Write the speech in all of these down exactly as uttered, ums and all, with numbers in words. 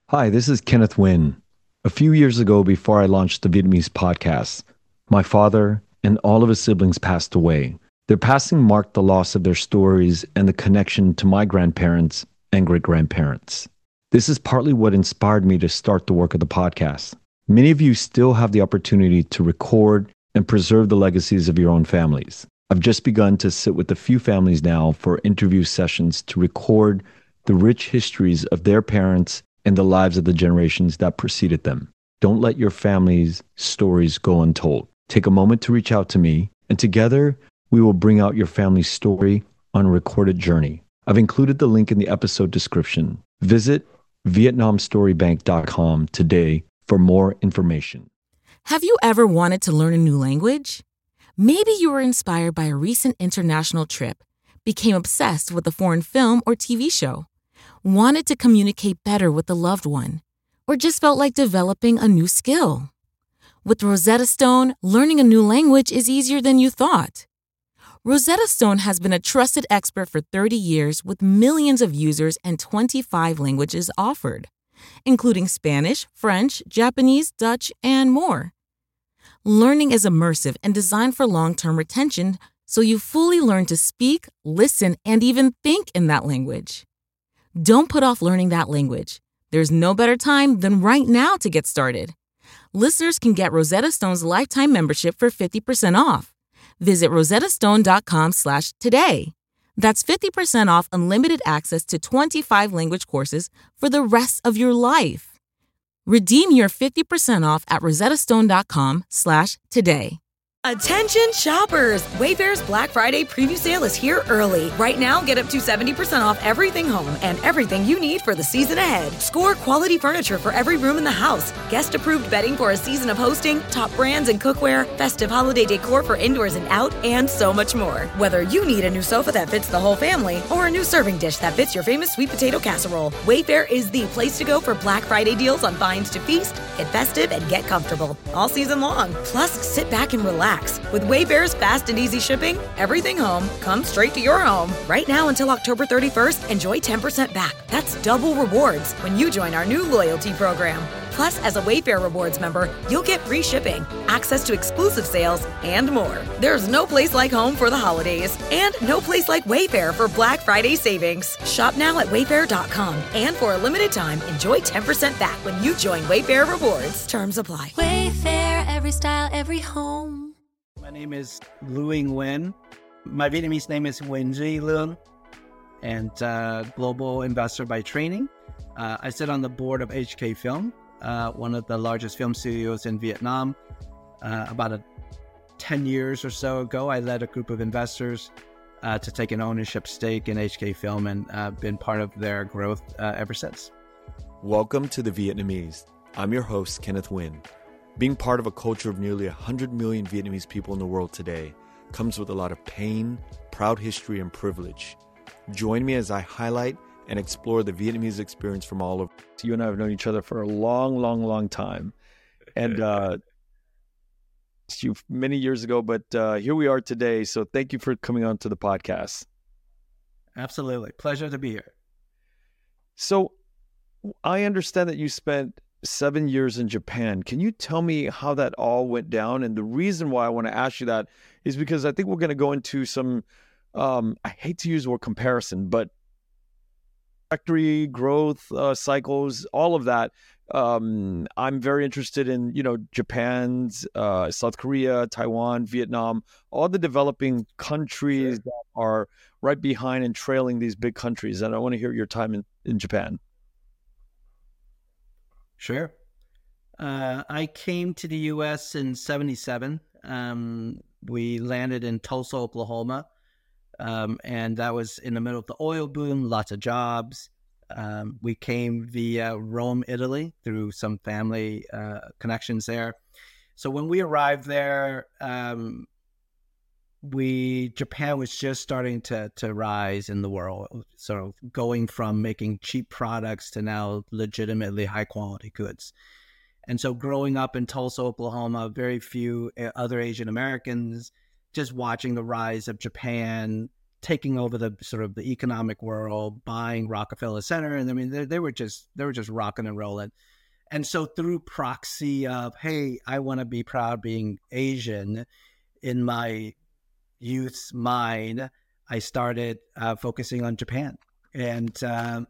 Hi, this is Kenneth Nguyen. A few years ago, before I launched the Vietnamese podcast, my father and all of his siblings passed away. Their passing marked the loss of their stories and the connection to my grandparents and great grandparents. This is partly what inspired me to start the work of the podcast. Many of you still have the opportunity to record and preserve the legacies of your own families. I've just begun to sit with a few families now for interview sessions to record the rich histories of their parents and the lives of the generations that preceded them. Don't let your family's stories go untold. Take a moment to reach out to me, and together we will bring out your family's story on a recorded journey. I've included the link in the episode description. Visit vietnam story bank dot com today for more information. Have you ever wanted to learn a new language? Maybe you were inspired by a recent international trip, became obsessed with a foreign film or T V show, wanted to communicate better with a loved one, or just felt like developing a new skill. With Rosetta Stone, learning a new language is easier than you thought. Rosetta Stone has been a trusted expert for thirty years with millions of users and twenty-five languages offered, including Spanish, French, Japanese, Dutch, and more. Learning is immersive and designed for long-term retention, so you fully learn to speak, listen, and even think in that language. Don't put off learning that language. There's no better time than right now to get started. Listeners can get Rosetta Stone's lifetime membership for fifty percent off. Visit rosettastone.com slash today. That's fifty percent off unlimited access to twenty-five language courses for the rest of your life. Redeem your fifty percent off at rosettastone.com slash today. Attention shoppers! Wayfair's Black Friday preview sale is here early. Right now, get up to seventy percent off everything home and everything you need for the season ahead. Score quality furniture for every room in the house, guest-approved bedding for a season of hosting, top brands and cookware, festive holiday decor for indoors and out, and so much more. Whether you need a new sofa that fits the whole family or a new serving dish that fits your famous sweet potato casserole, Wayfair is the place to go for Black Friday deals on finds to feast, get festive, and get comfortable all season long. Plus, sit back and relax. With Wayfair's fast and easy shipping, everything home comes straight to your home. Right now until October thirty-first, enjoy ten percent back. That's double rewards when you join our new loyalty program. Plus, as a Wayfair Rewards member, you'll get free shipping, access to exclusive sales, and more. There's no place like home for the holidays, and no place like Wayfair for Black Friday savings. Shop now at wayfair dot com, and for a limited time, enjoy ten percent back when you join Wayfair Rewards. Terms apply. Wayfair, every style, every home. My name is Louie Nguyen. My Vietnamese name is Nguyen Duy Lương, and uh, global investor by training. Uh, I sit on the board of H K Film, uh, one of the largest film studios in Vietnam. Uh, about a, ten years or so ago, I led a group of investors uh, to take an ownership stake in H K Film and uh, been part of their growth uh, ever since. Welcome to The Vietnamese. I'm your host, Kenneth Nguyen. Being part of a culture of nearly one hundred million Vietnamese people in the world today comes with a lot of pain, proud history, and privilege. Join me as I highlight and explore the Vietnamese experience from all over. You and I have known each other for a long, long, long time. And uh, you many years ago, but uh, here we are today. So thank you for coming on to the podcast. Absolutely. Pleasure to be here. So I understand that you spent seven years in Japan. Can you tell me how that all went down? And the reason why I want to ask you that is because I think we're going to go into some, um, I hate to use the word comparison, but factory growth uh, cycles, all of that. Um, I'm very interested in, you know, Japan's, uh, South Korea, Taiwan, Vietnam, all the developing countries Sure. that are right behind and trailing these big countries. And I want to hear your time in, in Japan. Sure. Uh, I came to the U S in seventy-seven. Um, we landed in Tulsa, Oklahoma, um, and that was in the middle of the oil boom, lots of jobs. Um, we came via Rome, Italy, through some family uh, connections there. So when we arrived there, um, we Japan was just starting to to rise in the world, so going from making cheap products to now legitimately high quality goods. And so growing up in Tulsa, Oklahoma, very few other Asian Americans, just watching the rise of Japan, taking over the sort of the economic world, buying Rockefeller Center, and I mean they, they were just they were just rocking and rolling. And so through proxy of, hey, I want to be proud being Asian, in my youth's mind, I started uh, focusing on Japan. And um,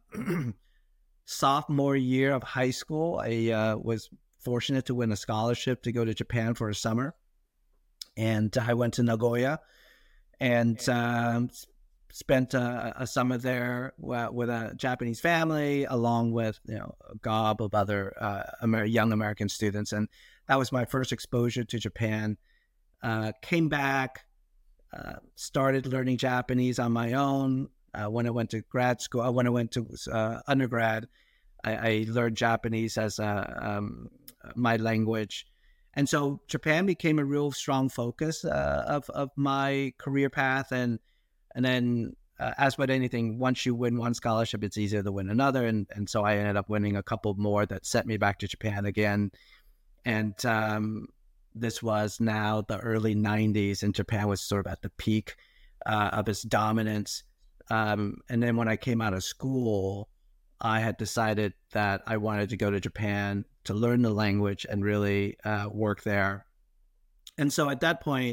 sophomore year of high school, I uh, was fortunate to win a scholarship to go to Japan for a summer. And I went to Nagoya and um, spent a, a summer there with a Japanese family, along with, you know, a gob of other uh, Amer- young American students. And that was my first exposure to Japan. Uh, came back, uh, started learning Japanese on my own. Uh, when I went to grad school, uh, when I went to uh, undergrad, I, I learned Japanese as a, um, my language. And so Japan became a real strong focus uh, of, of my career path. And And then, uh, as with anything, once you win one scholarship, it's easier to win another. And, and so I ended up winning a couple more that sent me back to Japan again. And um, this was now the early nineties, and Japan was sort of at the peak uh, of its dominance. Um, and then when I came out of school, I had decided that I wanted to go to Japan to learn the language and really uh, work there. And so at that point,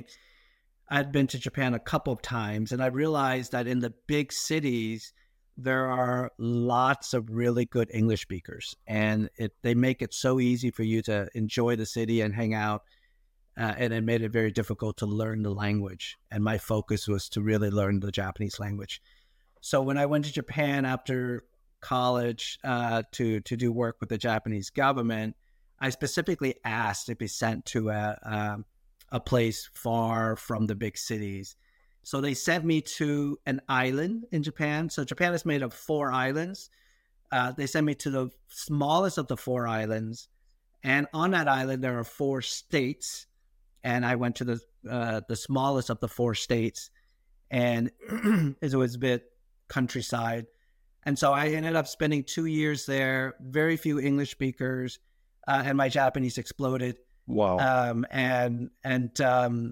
I'd been to Japan a couple of times, and I realized that in the big cities, there are lots of really good English speakers, and it, they make it so easy for you to enjoy the city and hang out, uh, and it made it very difficult to learn the language. And my focus was to really learn the Japanese language. So when I went to Japan after college uh, to, to do work with the Japanese government, I specifically asked to be sent to a... a a place far from the big cities. So they sent me to an island in Japan. So Japan is made of four islands. Uh, they sent me to the smallest of the four islands. And on that island, there are four states. And I went to the uh, the smallest of the four states. And it was a bit countryside. And so I ended up spending two years there, very few English speakers, uh, and my Japanese exploded. Wow. Um, and and um,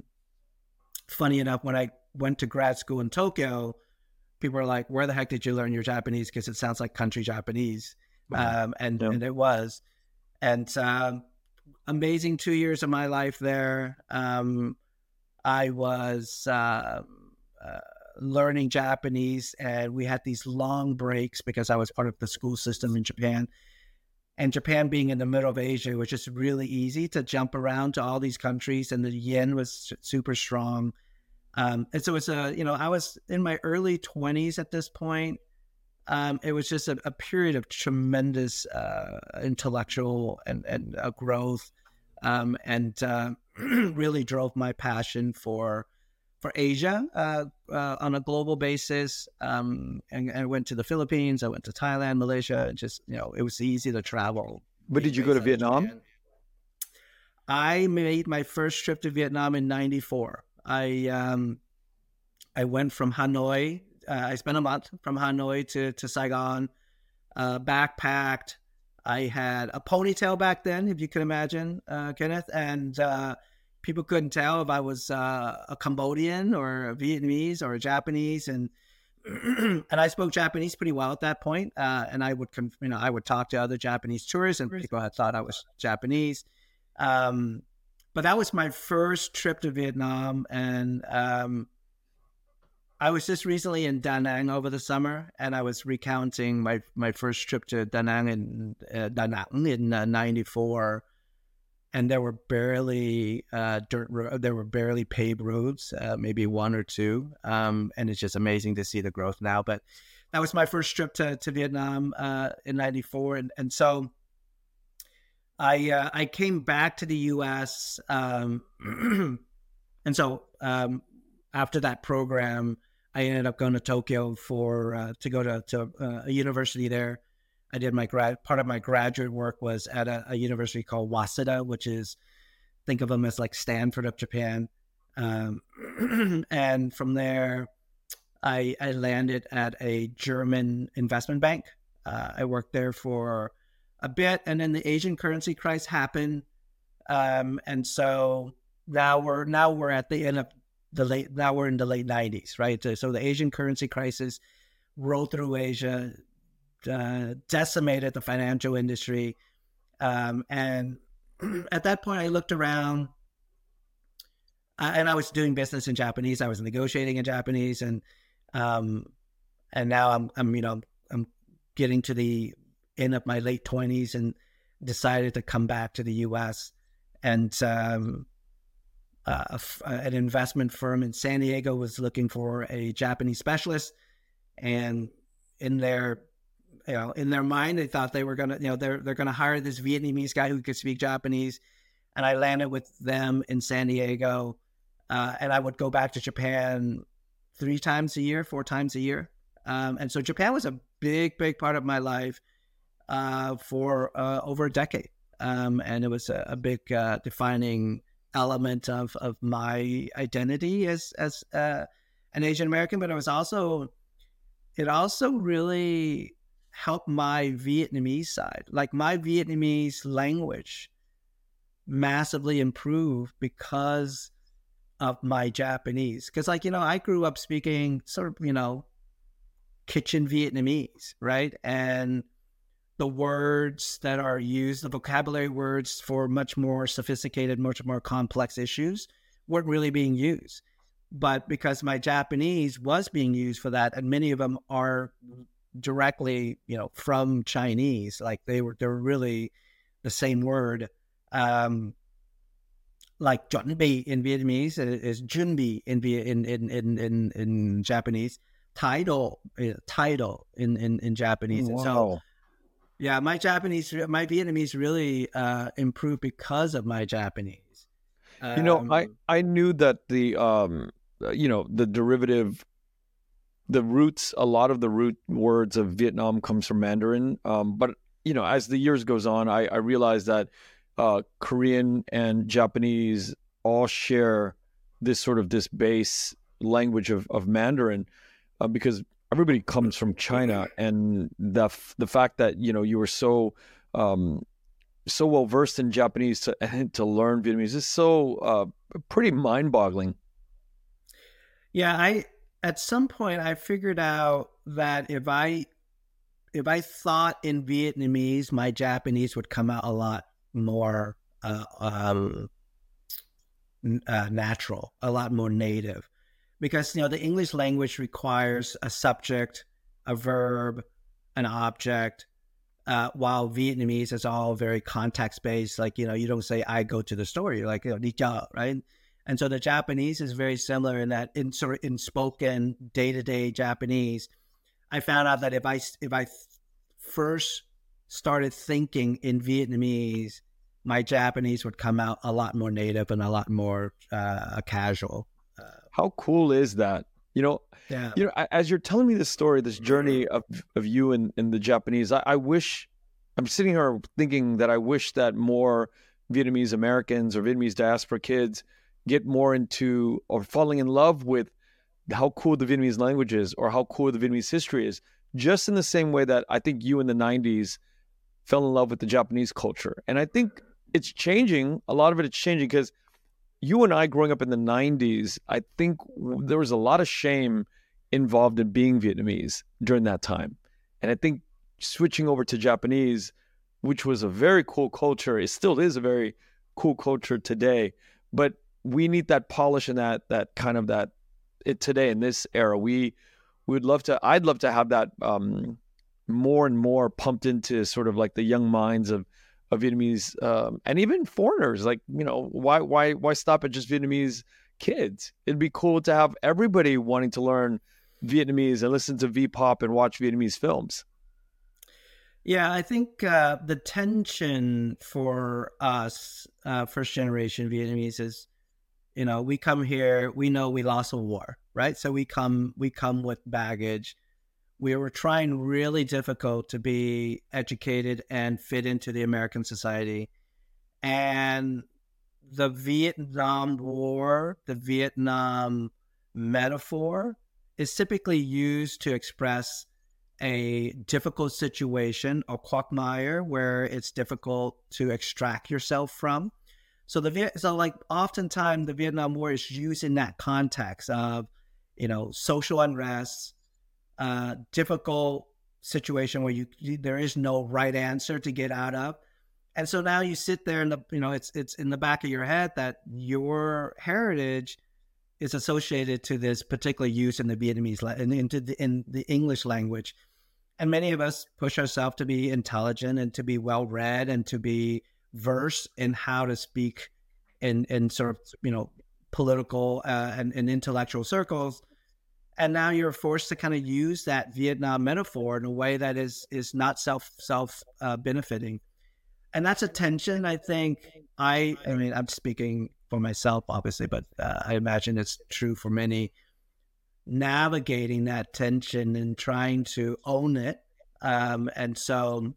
funny enough, when I went to grad school in Tokyo, people were like, where the heck did you learn your Japanese? Because it sounds like country Japanese. Wow. Um, and, Yeah. and it was. And um, amazing two years of my life there. Um, I was uh, uh, learning Japanese, and we had these long breaks because I was part of the school system in Japan. And Japan being in the middle of Asia, it was just really easy to jump around to all these countries, and the yen was super strong. Um, and so it's a, you know, I was in my early twenties at this point. Um, it was just a, a period of tremendous uh, intellectual and, and uh, growth, um, and uh, really drove my passion for for Asia uh, uh, on a global basis. Um, and, and I went to the Philippines, I went to Thailand, Malaysia. And just, you know, it was easy to travel. But did you go to Vietnam? Japan. I made my first trip to Vietnam in ninety-four. I um, I went from Hanoi. Uh, I spent a month from Hanoi to, to Saigon, uh, backpacked. I had a ponytail back then, if you can imagine, uh, Kenneth. And uh, people couldn't tell if I was uh, a Cambodian or a Vietnamese or a Japanese. And and I spoke Japanese pretty well at that point. Uh, and I would, you know, I would talk to other Japanese tourists, and people had thought I was Japanese. Um, but that was my first trip to Vietnam. And um, I was just recently in Da Nang over the summer, and I was recounting my, my first trip to Da Nang in, uh, Da Nang in uh, ninety-four. And there were barely uh, dirt, ro- there were barely paved roads, uh, maybe one or two. Um, and it's just amazing to see the growth now. But that was my first trip to, to Vietnam uh, in ninety-four. And, and so I uh, I came back to the U S Um, and so um, after that program, I ended up going to Tokyo for uh, to go to, to uh, a university there. I did my grad part of my graduate work was at a, a university called Waseda, which is, think of them as like Stanford of Japan. Um, and from there, I, I landed at a German investment bank. Uh, I worked there for a bit, and then the Asian currency crisis happened, um, and so now we're now we're at the end of the late, now we're in the late nineties, right? So, so the Asian currency crisis rolled through Asia, uh, decimated the financial industry. Um, and at that point, I looked around, uh, and I was doing business in Japanese. I was negotiating in Japanese, and um, and now I'm, I'm, you know, I'm getting to the end of my late twenties, and decided to come back to the U S. And um, uh, an investment firm in San Diego was looking for a Japanese specialist, and in their you know, in their mind, they thought they were gonna, you know, they're they're gonna hire this Vietnamese guy who could speak Japanese, and I landed with them in San Diego, uh, and I would go back to Japan three times a year, four times a year, um, and so Japan was a big, big part of my life uh, for uh, over a decade, um, and it was a, a big uh, defining element of of my identity as as uh, an Asian American, but it was also it also really help my Vietnamese side. Like my Vietnamese language massively improved because of my Japanese. Because like, you know, I grew up speaking sort of, you know, kitchen Vietnamese, right? And the words that are used, the vocabulary words for much more sophisticated, much more complex issues weren't really being used. But because my Japanese was being used for that, and many of them are directly, you know, from Chinese, like they were, they were really the same word. Um, like Junbi in Vietnamese is Junbi in in in in in, in Japanese. Title, title in in in Japanese. Wow. And so, yeah, my Japanese, my Vietnamese really uh, improved because of my Japanese. Um, you know, I I knew that the um, you know, the derivative. The roots, a lot of the root words of Vietnam comes from Mandarin. Um, but, you know, as the years goes on, I, I realized that uh, Korean and Japanese all share this sort of this base language of, of Mandarin uh, because everybody comes from China. And the the fact that, you know, you were so um, so well versed in Japanese to, to learn Vietnamese is so uh, pretty mind-boggling. Yeah, I... At some point, I figured out that if I if I thought in Vietnamese, my Japanese would come out a lot more uh, um, uh, natural, a lot more native, because you know the English language requires a subject, a verb, an object, uh, while Vietnamese is all very context based. Like you know, you don't say "I go to the store," you're like you know, "Đi chợ," right? And so the Japanese is very similar in that in sort of in spoken day-to-day Japanese, I found out that if I, if I first started thinking in Vietnamese, my Japanese would come out a lot more native and a lot more uh, casual. Uh, How cool is that? You know, yeah. You know, as you're telling me this story, this journey of, of you and, and the Japanese, I, I wish, I'm sitting here thinking that I wish that more Vietnamese Americans or Vietnamese diaspora kids get more into or falling in love with how cool the Vietnamese language is or how cool the Vietnamese history is, just in the same way that I think you in the nineties fell in love with the Japanese culture. And I think it's changing. A lot of it is changing because you and I growing up in the nineties, I think there was a lot of shame involved in being Vietnamese during that time. And I think switching over to Japanese, which was a very cool culture, it still is a very cool culture today, but we need that polish and that that kind of that it today in this era. We would love to. I'd love to have that um, more and more pumped into sort of like the young minds of of Vietnamese um, and even foreigners. Like you know, why why why stop at just Vietnamese kids? It'd be cool to have everybody wanting to learn Vietnamese and listen to V-pop and watch Vietnamese films. Yeah, I think uh, the tension for us, uh, first generation Vietnamese, is. You know, we come here, we know we lost a war, right? So we come we come with baggage. We were trying really difficult to be educated and fit into the American society. And the Vietnam War, the Vietnam metaphor is typically used to express a difficult situation, a quagmire where it's difficult to extract yourself from. So the Viet- so like oftentimes the Vietnam War is used in that context of, you know, social unrest, uh, difficult situation where you, you there is no right answer to get out of. And so now you sit there and the you know it's it's in the back of your head that your heritage is associated to this particular use in the Vietnamese in into the, in the English language, and many of us push ourselves to be intelligent and to be well read and to be versed in how to speak in in sort of you know political uh, and, and intellectual circles, and now you're forced to kind of use that Vietnam metaphor in a way that is is not self self uh, benefiting. And that's a tension, I think. I, I mean, I'm speaking for myself, obviously, but uh, I imagine it's true for many. Navigating that tension and trying to own it, um, and so,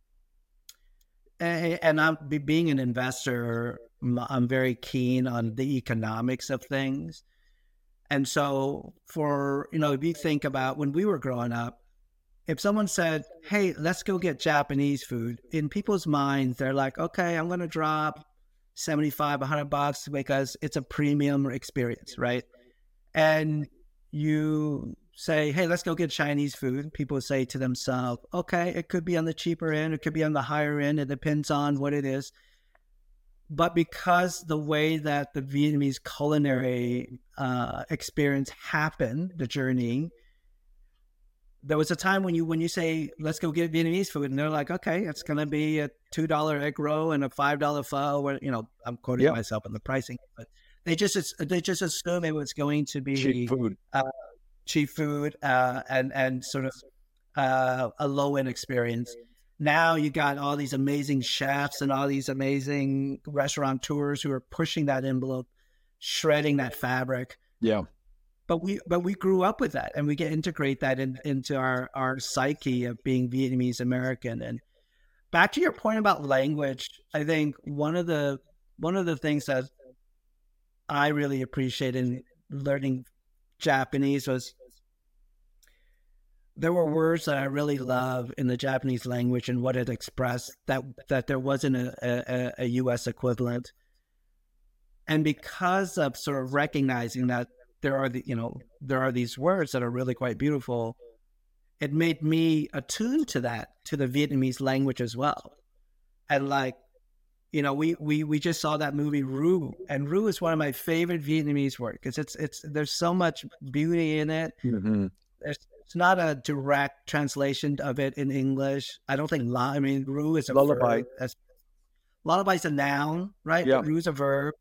and, and I'm being an investor. I'm very keen on the economics of things, and so for you know, if you think about when we were growing up. If someone said, hey, let's go get Japanese food, in people's minds, they're like, okay, I'm going to drop seventy-five, a hundred bucks because it's a premium experience, right? And you say, hey, let's go get Chinese food. People say to themselves, okay, it could be on the cheaper end, it could be on the higher end. It depends on what it is. But because the way that the Vietnamese culinary uh, experience happened, the journey, there was a time when you when you say, let's go get Vietnamese food, and they're like, okay, it's going to be a two dollar egg roll and a five dollar pho, where, you know, I'm quoting Yep. myself on the pricing, but they just they just assume it was going to be Cheap food. Uh, cheap food uh, and, and sort of uh, a low-end experience. Now you got all these amazing chefs and all these amazing restaurateurs who are pushing that envelope, shredding that fabric. Yeah. But we but we grew up with that, and we get integrate that in, into our, our psyche of being Vietnamese American. And back to your point about language, I think one of the one of the things that I really appreciated in learning Japanese was there were words that I really love in the Japanese language and what it expressed that that there wasn't a, a, a U S equivalent. And because of sort of recognizing that there are the, you know, there are these words that are really quite beautiful, it made me attuned to that, to the Vietnamese language as well. And like, you know, we, we, we just saw that movie Ru, and Ru is one of my favorite Vietnamese words because it's, it's, there's so much beauty in it. Mm-hmm. There's, it's not a direct translation of it in English. I don't think, la, I mean, Ru is a Lullaby. verb. That's, lullaby is a noun, right? Yeah. But Ru is a verb.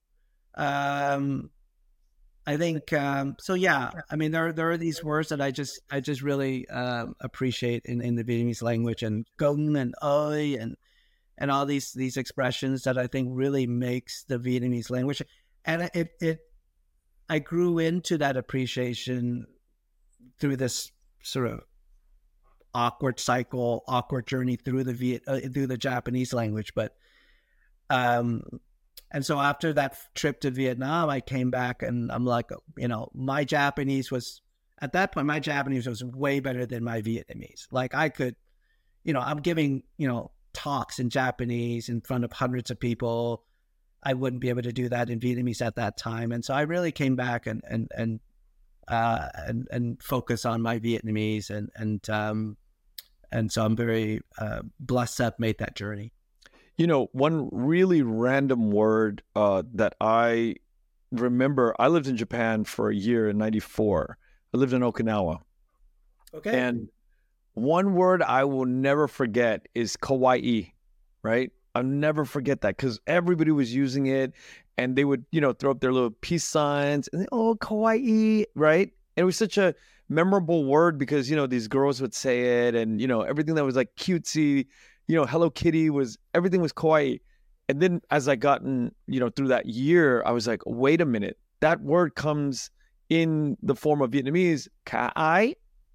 Um, I think um, so. Yeah, I mean, there there are these words that I just I just really um, appreciate in, in the Vietnamese language, and gong and oi and and all these these expressions that I think really makes the Vietnamese language. And it it I grew into that appreciation through this sort of awkward cycle, awkward journey through the Viet uh, through the Japanese language, but. Um, And so after that trip to Vietnam, I came back and I'm like, you know, my Japanese was, at that point, my Japanese was way better than my Vietnamese. Like I could, you know, I'm giving, you know, talks in Japanese in front of hundreds of people. I wouldn't be able to do that in Vietnamese at that time. And so I really came back and, and, and, uh, and, and focus on my Vietnamese. And, and, um, and so I'm very uh, blessed to have made that journey. You know, one really random word uh, that I remember, I lived in Japan for a year in ninety-four. I lived in Okinawa. Okay. And one word I will never forget is kawaii, right? I'll never forget that because everybody was using it and they would, you know, throw up their little peace signs and, oh, kawaii, right? And it was such a memorable word because, you know, these girls would say it and, you know, everything that was like cutesy, you know, Hello Kitty was, everything was kawaii. And then as I gotten, you know, through that year, I was like, wait a minute, that word comes in the form of Vietnamese, ka-ai.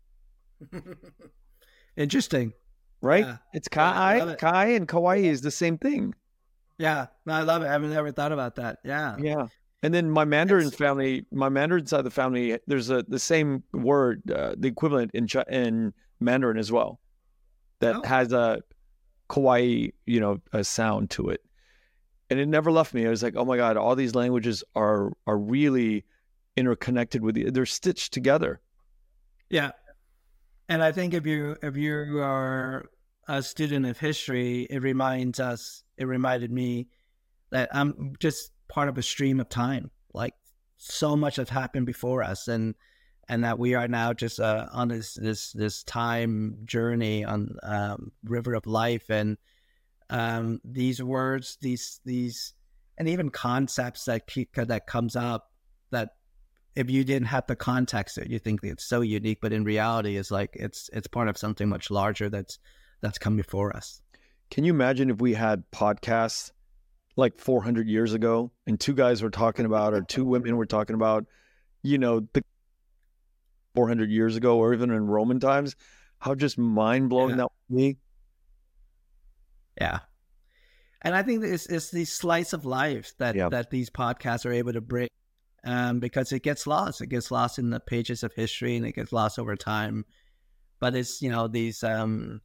Interesting. Right? Yeah. It's Yeah, I ka-ai. love it. Ka-ai and kawaii is the same thing. Yeah, no, I love it. I've never thought about that. Yeah. Yeah. And then my Mandarin It's- family, my Mandarin side of the family, there's a the same word, uh, the equivalent in Ch- in Mandarin as well, that Oh. has a kawaii, you know, a sound to it. And it never left me. I was like, oh my God, all these languages are are really interconnected with you. They're stitched together. Yeah. And I think if you if you are a student of history, it reminds us, it reminded me that I'm just part of a stream of time. Like so much has happened before us, and and that we are now just uh, on this this this time journey on um, river of life, and um, these words, these these, and even concepts that keep that comes up that if you didn't have the context, you think it's so unique, but in reality, it's like it's it's part of something much larger that's that's come before us. Can you imagine if we had podcasts like four hundred years ago, and two guys were talking about, or two women were talking about, you know, the four hundred years ago, or even in Roman times, how just mind blowing Yeah. that would be? Yeah. And I think it's, it's the slice of life that, Yeah. that these podcasts are able to bring, um, because it gets lost. It gets lost in the pages of history, and it gets lost over time. But it's, you know, these um,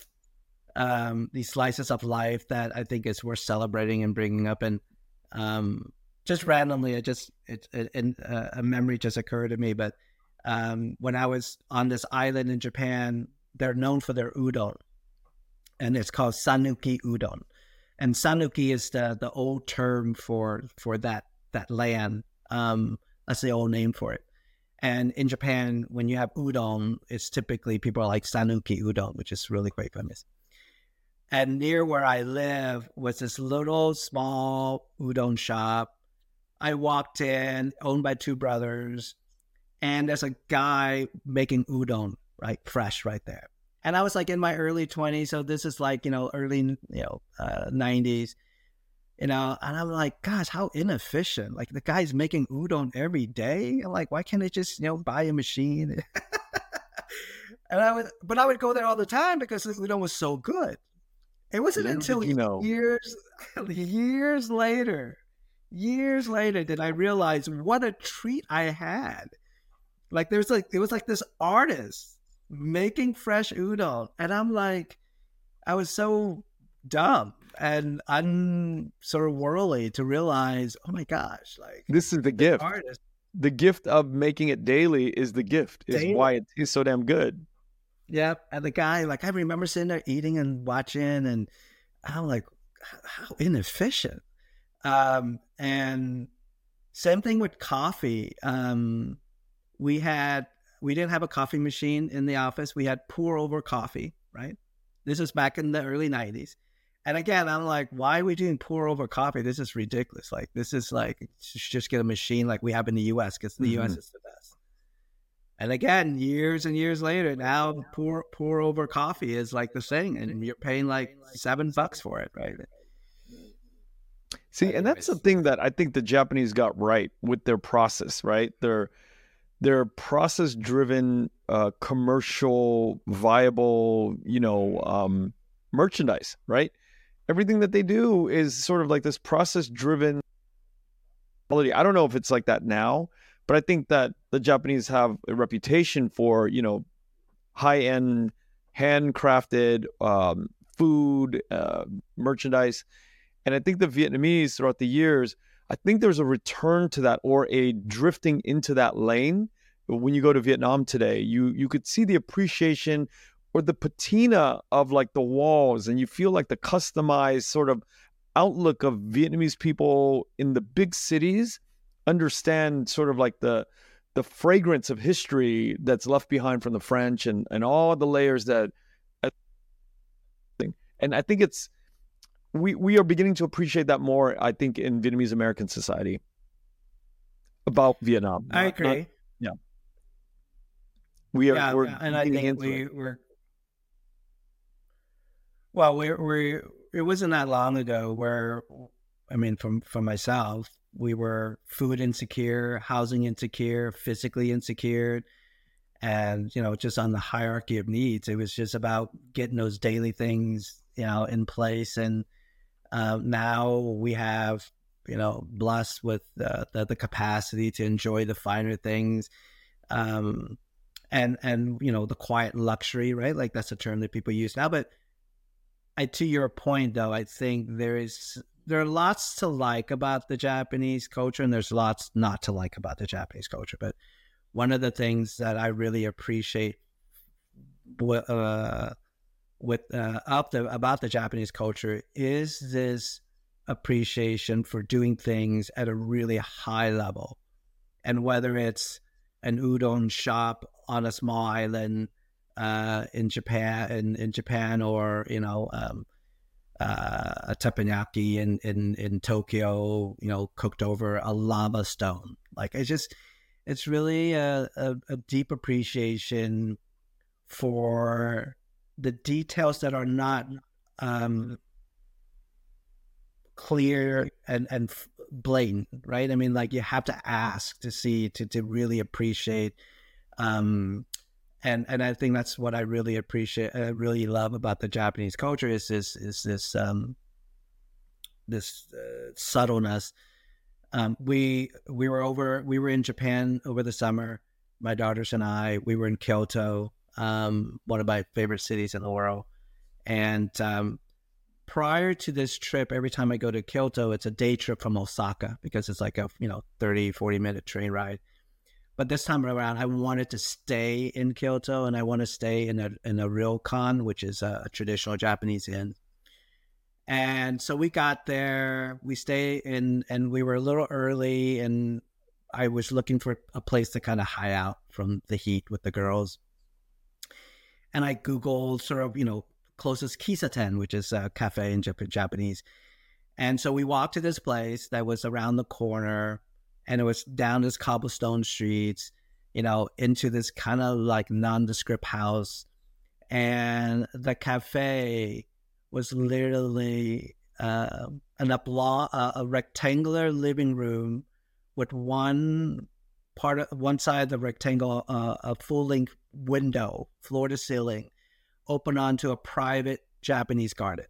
um, these slices of life that I think is worth celebrating and bringing up. And um, just randomly, it just it, it, it, uh, a memory just occurred to me. But um, when I was on this island in Japan, they're known for their udon, and it's called Sanuki udon. And Sanuki is the the old term for for that that land. Um, that's the old name for it. And in Japan, when you have udon, it's typically people are like Sanuki udon, which is really quite famous. And near where I live was this little small udon shop. I walked in, owned by two brothers, and there's a guy making udon, right, fresh right there. And I was like in my early twenties, so this is like, you know, early, you know, uh, nineties, you know, and I'm like, gosh, how inefficient. Like the guy's making udon every day. I'm like, why can't they just, you know, buy a machine? And I would, but I would go there all the time because the udon was so good. It wasn't Little until did you know. years, years later, years later that I realized what a treat I had. Like there's like, it was like this artist making fresh udon. And I'm like, I was so dumb and un sort of worldly to realize, oh my gosh, like This is the gift. artist. The gift of making it daily is the gift, is Daily. why it is so damn good. Yep. And the guy, like I remember sitting there eating and watching, and I'm like, how inefficient. Um, and same thing with coffee. Um, we had, we didn't have a coffee machine in the office. We had pour over coffee, right? This was back in the early nineties. And again, I'm like, why are we doing pour over coffee? This is ridiculous. Like, this is like, just get a machine like we have in the U S, because the Mhm. U S is the best. And again, years and years later, now pour pour over coffee is like the thing, and you're paying like seven bucks for it, right? See, and that's the thing that I think the Japanese got right with their process, right? Their their process driven, uh, commercial, viable, you know, um, merchandise, right? Everything that they do is sort of like this process driven quality. I don't know if it's like that now, but I think that the Japanese have a reputation for, you know, high end, handcrafted um, food, uh, merchandise. And I think the Vietnamese throughout the years, I think there's a return to that, or a drifting into that lane. When you go to Vietnam today, you you could see the appreciation or the patina of like the walls, and you feel like the customized sort of outlook of Vietnamese people in the big cities understand sort of like the the fragrance of history that's left behind from the French, and and all the layers that, and I think it's we we are beginning to appreciate that more, I think, in Vietnamese American society about Vietnam. I Not- agree. not- yeah, we are. Yeah, we're and I leaning think into we it. were. Well, we we it wasn't that long ago where, I mean, from for myself, we were food insecure, housing insecure, physically insecure, and you know, just on the hierarchy of needs, it was just about getting those daily things, you know, in place. And uh, now we have, you know, blessed with uh, the the capacity to enjoy the finer things. Um, and and you know, the quiet luxury, right? Like that's a term that people use now. But I, to your point, though, I think there is there are lots to like about the Japanese culture, and there's lots not to like about the Japanese culture. But one of the things that I really appreciate uh, with uh, up the, about the Japanese culture is this appreciation for doing things at a really high level. And whether it's an udon shop on a small island uh, in Japan, in, in Japan, or you know, um, uh, a teppanyaki in, in in Tokyo, you know, cooked over a lava stone. Like it's just, it's really a, a, a deep appreciation for the details that are not um, clear and and blatant, right? I mean, like you have to ask to see to to really appreciate, um, and and I think that's what I really appreciate, I really love about the Japanese culture is this is this um, this uh, subtleness. Um, we we were over we were in Japan over the summer. My daughters and I, we were in Kyoto, um, one of my favorite cities in the world, and um, prior to this trip, every time I go to Kyoto, it's a day trip from Osaka because it's like a, you know, thirty, forty minute train ride. But this time around, I wanted to stay in Kyoto, and I want to stay in a, in a ryokan, which is a, a traditional Japanese inn. And so we got there, we stayed in, and we were a little early, and I was looking for a place to kind of hide out from the heat with the girls. And I Googled sort of, you know, closest kisaten, which is a cafe in Jap- Japanese. And so we walked to this place that was around the corner, and it was down this cobblestone streets, you know, into this kind of like nondescript house. And the cafe was literally uh, an oblong, uh, a rectangular living room with one part of one side of the rectangle, uh, a full-length window, floor to ceiling, open onto a private Japanese garden.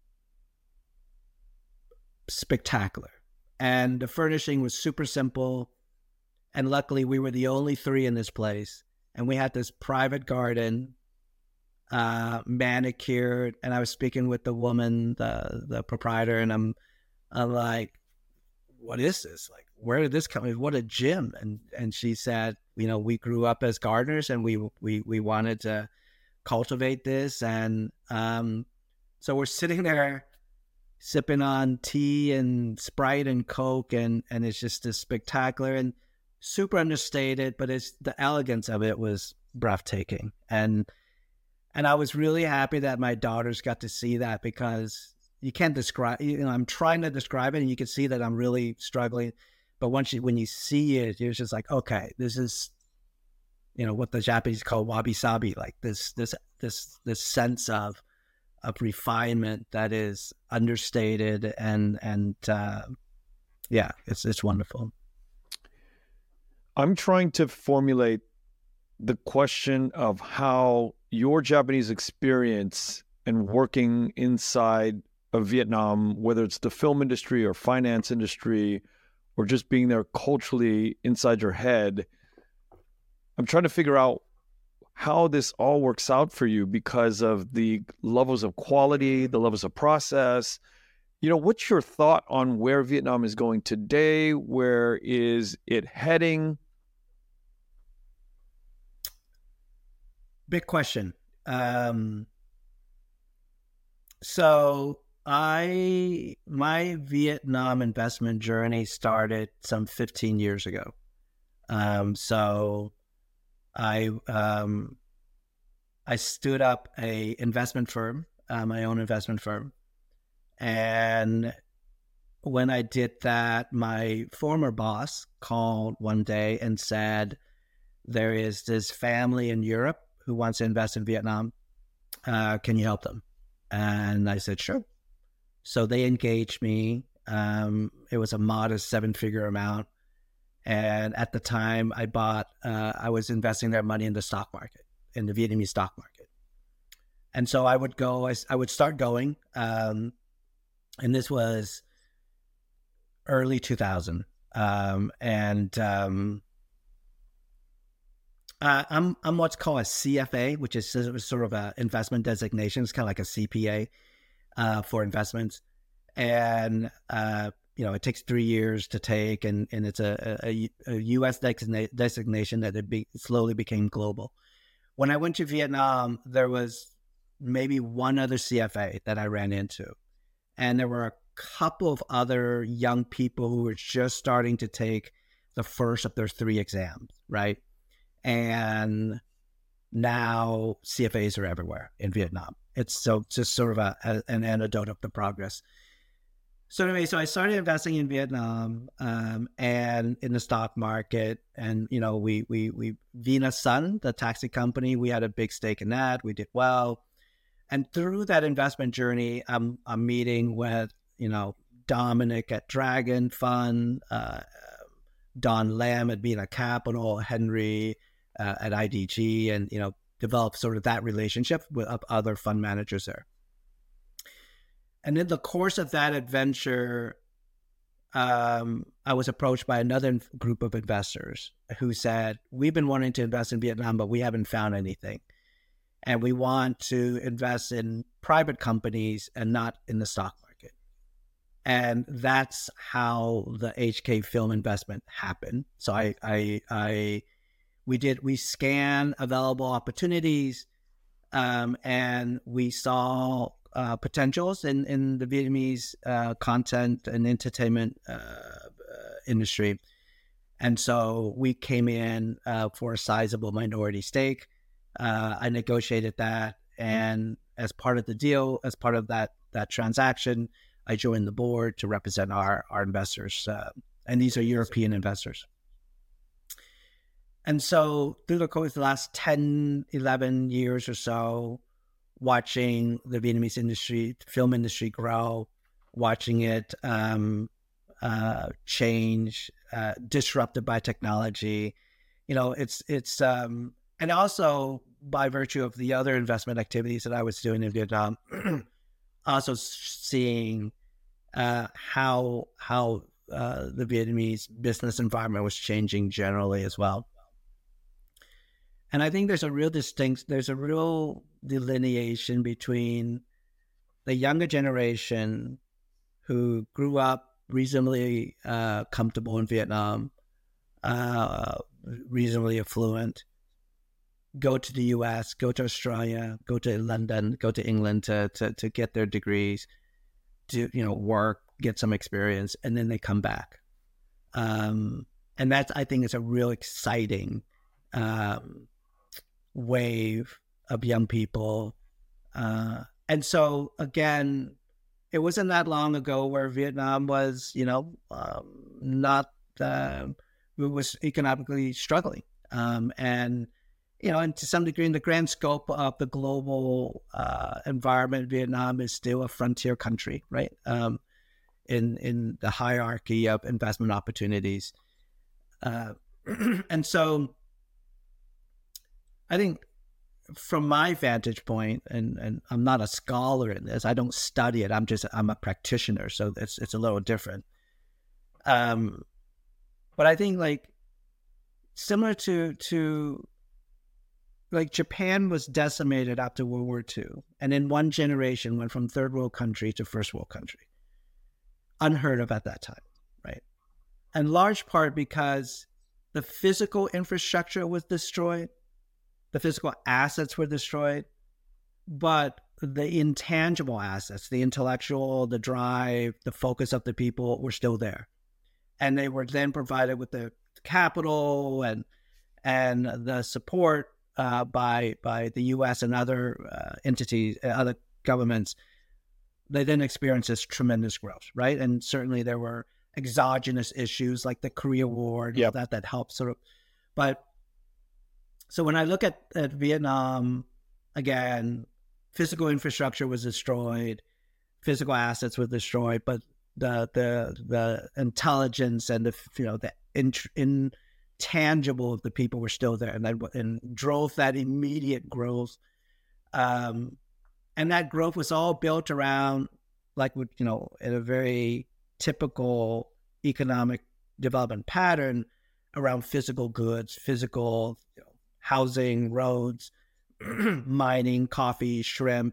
Spectacular. And the furnishing was super simple. And luckily, we were the only three in this place. And we had this private garden, uh, manicured. And I was speaking with the woman, the the proprietor, and I'm, I'm like, what is this? Like, where did this come from? What a gym. And and she said, you know, we grew up as gardeners, and we we we wanted to cultivate this. And um, so we're sitting there sipping on tea and Sprite and Coke, and, and it's just this spectacular and super understated, but it's the elegance of it was breathtaking. And and I was really happy that my daughters got to see that, because you can't describe, you know, I'm trying to describe it, and you can see that I'm really struggling. But once you, when you see it, you're just like, okay, this is, you know, what the Japanese call wabi-sabi, like this, this, this, this sense of, of refinement that is understated, and, and, uh, yeah, it's, it's wonderful. I'm trying to formulate the question of how your Japanese experience and working inside of Vietnam, whether it's the film industry or finance industry, or just being there culturally inside your head, I'm trying to figure out how this all works out for you because of the levels of quality, the levels of process. You know, what's your thought on where Vietnam is going today? Where is it heading? Big question. Um, so I, my Vietnam investment journey started some fifteen years ago. Um, so I, um, I stood up a investment firm, uh, my own investment firm. And when I did that, my former boss called one day and said, there is this family in Europe who wants to invest in Vietnam. Uh, can you help them? And I said, sure. So they engaged me. Um, it was a modest seven-figure amount. And at the time, I bought, uh, I was investing their money in the stock market, in the Vietnamese stock market. And so I would go, I, I would start going. Um, and this was early two thousand. Um, and um, uh, I'm I'm what's called a C F A, which is sort of an investment designation. It's kind of like a C P A uh, for investments. and uh, you know, it takes three years to take, and, and it's a, a, a U S designa- designation that it be, slowly became global. When I went to Vietnam, there was maybe one other C F A that I ran into, and there were a couple of other young people who were just starting to take the first of their three exams, right? And now C F As are everywhere in Vietnam. It's so just sort of a, a, an anecdote of the progress. So anyway, so I started investing in Vietnam um, and in the stock market, and you know, we we we Vina Sun, the taxi company, we had a big stake in that. We did well, and through that investment journey, I'm I'm meeting with you know Dominic at Dragon Fund, uh, Don Lam at Vina Capital, Henry uh, at I D G, and you know developed sort of that relationship with other fund managers there. And in the course of that adventure, um, I was approached by another group of investors who said, we've been wanting to invest in Vietnam, but we haven't found anything. And we want to invest in private companies and not in the stock market. And that's how the H K Film investment happened. So I, I, I we did, we scanned available opportunities, um, and we saw Uh, potentials in, in the Vietnamese uh, content and entertainment uh, uh, industry. And so we came in uh, for a sizable minority stake. Uh, I negotiated that. And as part of the deal, as part of that that transaction, I joined the board to represent our, our investors. Uh, and these are European investors. And so through the course of the last ten, eleven years or so, watching the Vietnamese industry, film industry grow, watching it um, uh, change, uh, disrupted by technology, you know, it's, it's, um, and also by virtue of the other investment activities that I was doing in Vietnam, also seeing uh, how, how uh, the Vietnamese business environment was changing generally as well. And I think there's a real distinct, there's a real delineation between the younger generation who grew up reasonably uh, comfortable in Vietnam, uh, reasonably affluent, go to the U S, go to Australia, go to London, go to England to to, to get their degrees, to you know work, get some experience, and then they come back. Um, and that's, I think, is a real exciting um, wave of young people. Uh, and so, again, it wasn't that long ago where Vietnam was, you know, um, not, uh, it was economically struggling. Um, and, you know, and to some degree, in the grand scope of the global uh, environment, Vietnam is still a frontier country, right? Um, in, in the hierarchy of investment opportunities. Uh, and so, I think from my vantage point, and, and I'm not a scholar in this, I don't study it. I'm just, I'm a practitioner. So it's, it's a little different. Um, but I think like similar to, to like Japan was decimated after World War Two. And in one generation went from third world country to first world country. Unheard of at that time, right? In large part because the physical infrastructure was destroyed. The physical assets were destroyed, but the intangible assets, the intellectual, the drive, the focus of the people were still there. And they were then provided with the capital and and the support uh, by by the U S and other uh, entities, uh, other governments. They then experienced this tremendous growth, right? And certainly there were exogenous issues like the Korea War and yep. all that that helped sort of, but so when I look at, at Vietnam, again, physical infrastructure was destroyed, physical assets were destroyed, but the the the intelligence and the you know the in, intangible of the people were still there, and that and drove that immediate growth. Um, and that growth was all built around, like you know, in a very typical economic development pattern, around physical goods, physical. You know, housing, roads, mining, coffee, shrimp,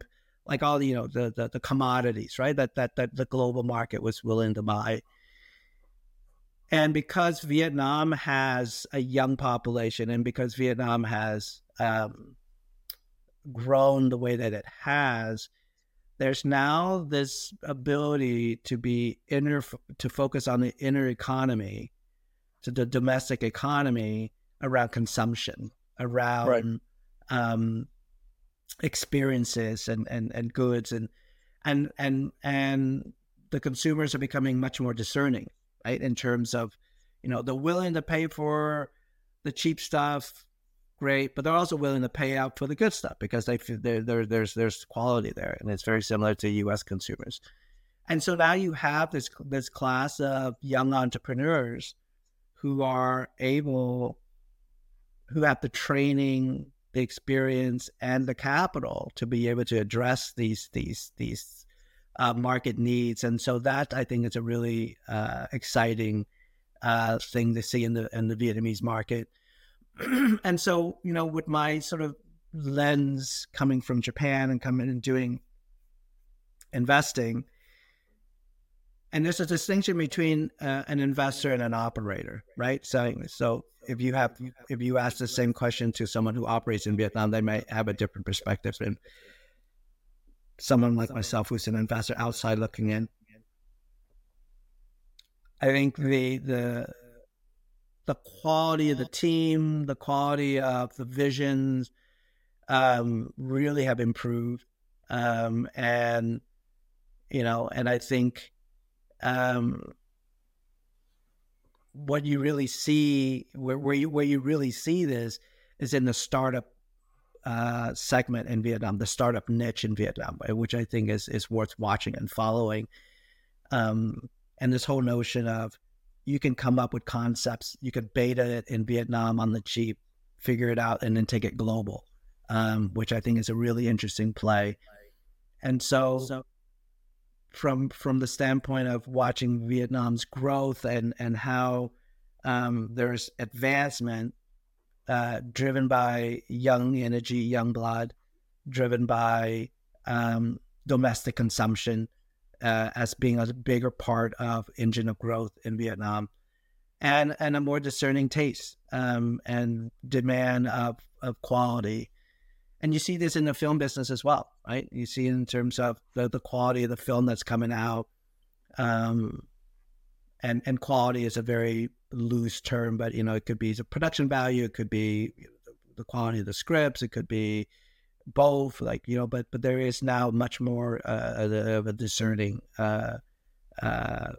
like all the, you know, the, the, the commodities, right? That, that, that the global market was willing to buy. And because Vietnam has a young population, and because Vietnam has um, grown the way that it has, there's now this ability to be inner, to focus on the inner economy, to the domestic economy around consumption, around right. um, experiences and, and, and goods, and and and and the consumers are becoming much more discerning, right? In terms of, you know, they're willing to pay for the cheap stuff. Great, but they're also willing to pay out for the good stuff because they feel there there there's there's quality there, and it's very similar to U S consumers. And so now you have this this class of young entrepreneurs who are able, who have the training, the experience, and the capital to be able to address these these these uh, market needs. And so that, I think, is a really uh, exciting uh, thing to see in the in the Vietnamese market. And so, you know, with my sort of lens coming from Japan and coming and doing investing, and there's a distinction between uh, an investor and an operator, right? So, so if you have, if you ask the same question to someone who operates in Vietnam, they might have a different perspective than someone like myself who's an investor outside looking in. I think the the the quality of the team, the quality of the visions um, really have improved. Um, and, you know, and I think um, what you really see, where, where you where you really see this is in the startup uh, segment in Vietnam, the startup niche in Vietnam, which I think is, is worth watching and following. Um, and this whole notion of, you can come up with concepts, you could beta it in Vietnam on the cheap, figure it out, and then take it global, um, which I think is a really interesting play. And so, so from from the standpoint of watching Vietnam's growth and, and how um, there's advancement uh, driven by young energy, young blood, driven by um, domestic consumption, Uh, as being a bigger part of engine of growth in Vietnam, and and a more discerning taste um, and demand of, of quality. And you see this in the film business as well, right? You see in terms of the, the quality of the film that's coming out. Um, and, and quality is a very loose term, but, you know, it could be the production value, it could be the quality of the scripts, it could be both, like, you know, but but there is now much more uh, of a discerning uh, uh,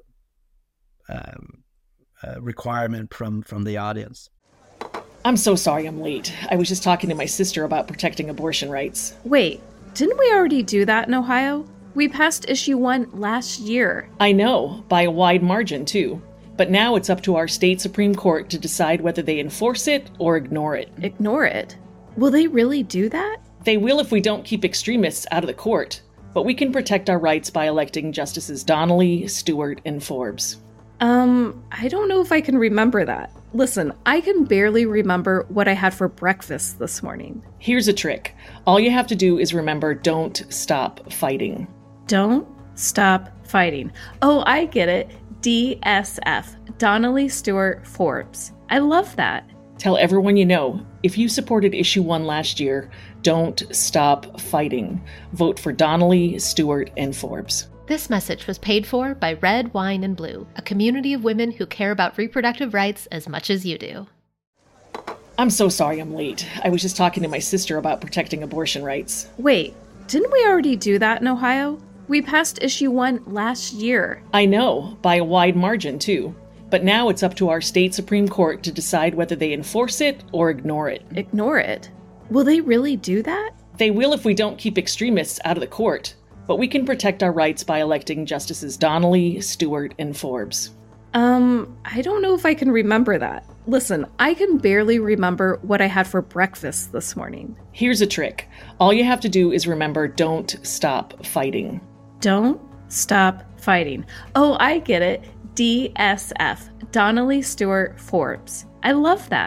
um, uh, requirement from from the audience. I'm so sorry I'm late. I was just talking to my sister about protecting abortion rights. Wait, didn't we already do that in Ohio? We passed issue one last year. I know, by a wide margin too. But now it's up to our state Supreme Court to decide whether they enforce it or ignore it. Ignore it? Will they really do that? They will if we don't keep extremists out of the court, but we can protect our rights by electing Justices Donnelly, Stewart, and Forbes. Um, I don't know if I can remember that. Listen, I can barely remember what I had for breakfast this morning. Here's a trick. All you have to do is remember, don't stop fighting. Don't stop fighting. Oh, I get it. D S F, Donnelly, Stewart, Forbes. I love that. Tell everyone you know, if you supported issue one last year, don't stop fighting. Vote for Donnelly, Stewart, and Forbes. This message was paid for by Red, Wine, and Blue, a community of women who care about reproductive rights as much as you do. I'm so sorry I'm late. I was just talking to my sister about protecting abortion rights. Wait, didn't we already do that in Ohio? We passed issue one last year. I know, by a wide margin too. But now it's up to our state Supreme Court to decide whether they enforce it or ignore it. Ignore it? Will they really do that? They will if we don't keep extremists out of the court. But we can protect our rights by electing Justices Donnelly, Stewart, and Forbes. Um, I don't know if I can remember that. Listen, I can barely remember what I had for breakfast this morning. Here's a trick. All you have to do is remember, don't stop fighting. Don't stop fighting. Oh, I get it. D S F, Donnelly, Stewart, Forbes. I love that.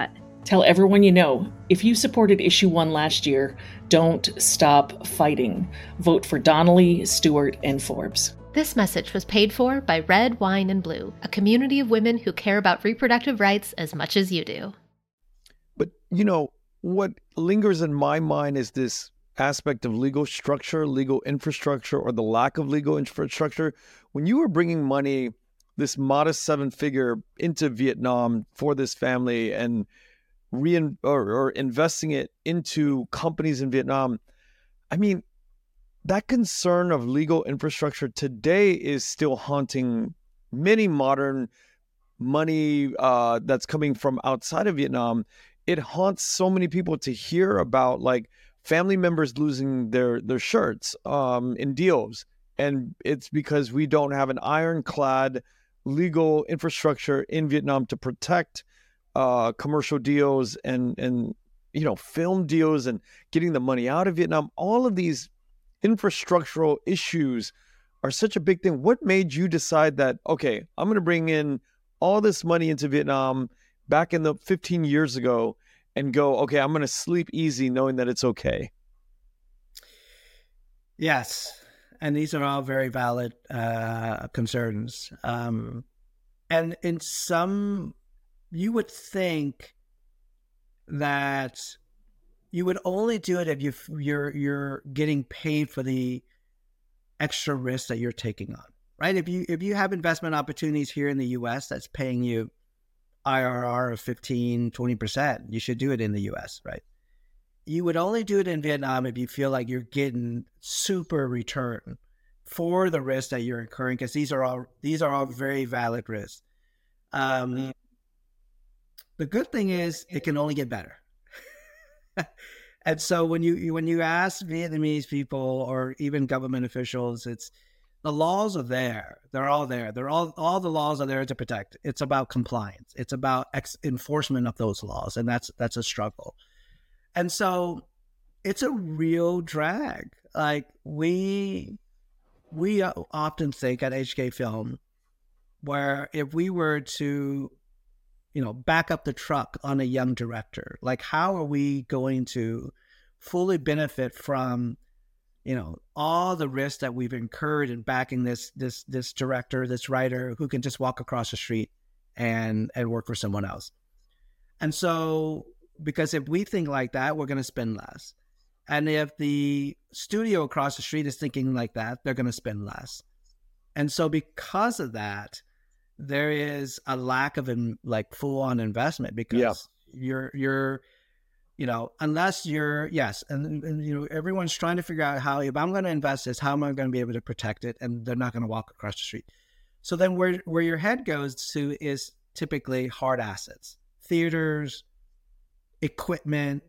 Tell everyone you know, if you supported issue one last year, don't stop fighting. Vote for Donnelly, Stewart, and Forbes. This message was paid for by Red, Wine, and Blue, a community of women who care about reproductive rights as much as you do. But, you know, what lingers in my mind is this aspect of legal structure, legal infrastructure, or the lack of legal infrastructure. When you were bringing money, this modest seven figure, into Vietnam for this family and re or, or investing it into companies in Vietnam, I mean, that concern of legal infrastructure today is still haunting many modern money uh, that's coming from outside of Vietnam. It haunts so many people to hear about, like, family members losing their their shirts um, in deals, and it's because we don't have an ironclad legal infrastructure in Vietnam to protect uh, commercial deals and and you know film deals and getting the money out of Vietnam. All of these infrastructural issues are such a big thing. What made you decide that, okay, I'm going to bring in all this money into Vietnam back in the fifteen years ago and go, okay, I'm going to sleep easy knowing that it's okay? Yes. And these are all very valid uh, concerns. Um, and in some, you would think that you would only do it if you, you're you're getting paid for the extra risk that you're taking on, right? If you if you have investment opportunities here in the U S that's paying you I R R of fifteen, twenty percent, you should do it in the U S, right? You would only do it in Vietnam if you feel like you're getting super return for the risk that you're incurring, because these are all these are all very valid risks. Um, the good thing is it can only get better. And so when you when you ask Vietnamese people or even government officials, it's the laws are there. They're all there. They're all all the laws are there to protect. It's about compliance. It's about ex- enforcement of those laws, and that's that's a struggle. And so it's a real drag. Like we we often think at H K Film, where if we were to, you know, back up the truck on a young director, like how are we going to fully benefit from, you know, all the risks that we've incurred in backing this this this director, this writer who can just walk across the street and and work for someone else. And so, because if we think like that, we're going to spend less. And if the studio across the street is thinking like that, they're going to spend less. And so because of that, there is a lack of in, like full-on investment, because yeah. you're you're you know, unless you're yes and, and you know everyone's trying to figure out how, if I'm going to invest this, how am I going to be able to protect it, and they're not going to walk across the street. So then where where your head goes to is typically hard assets: theaters, equipment,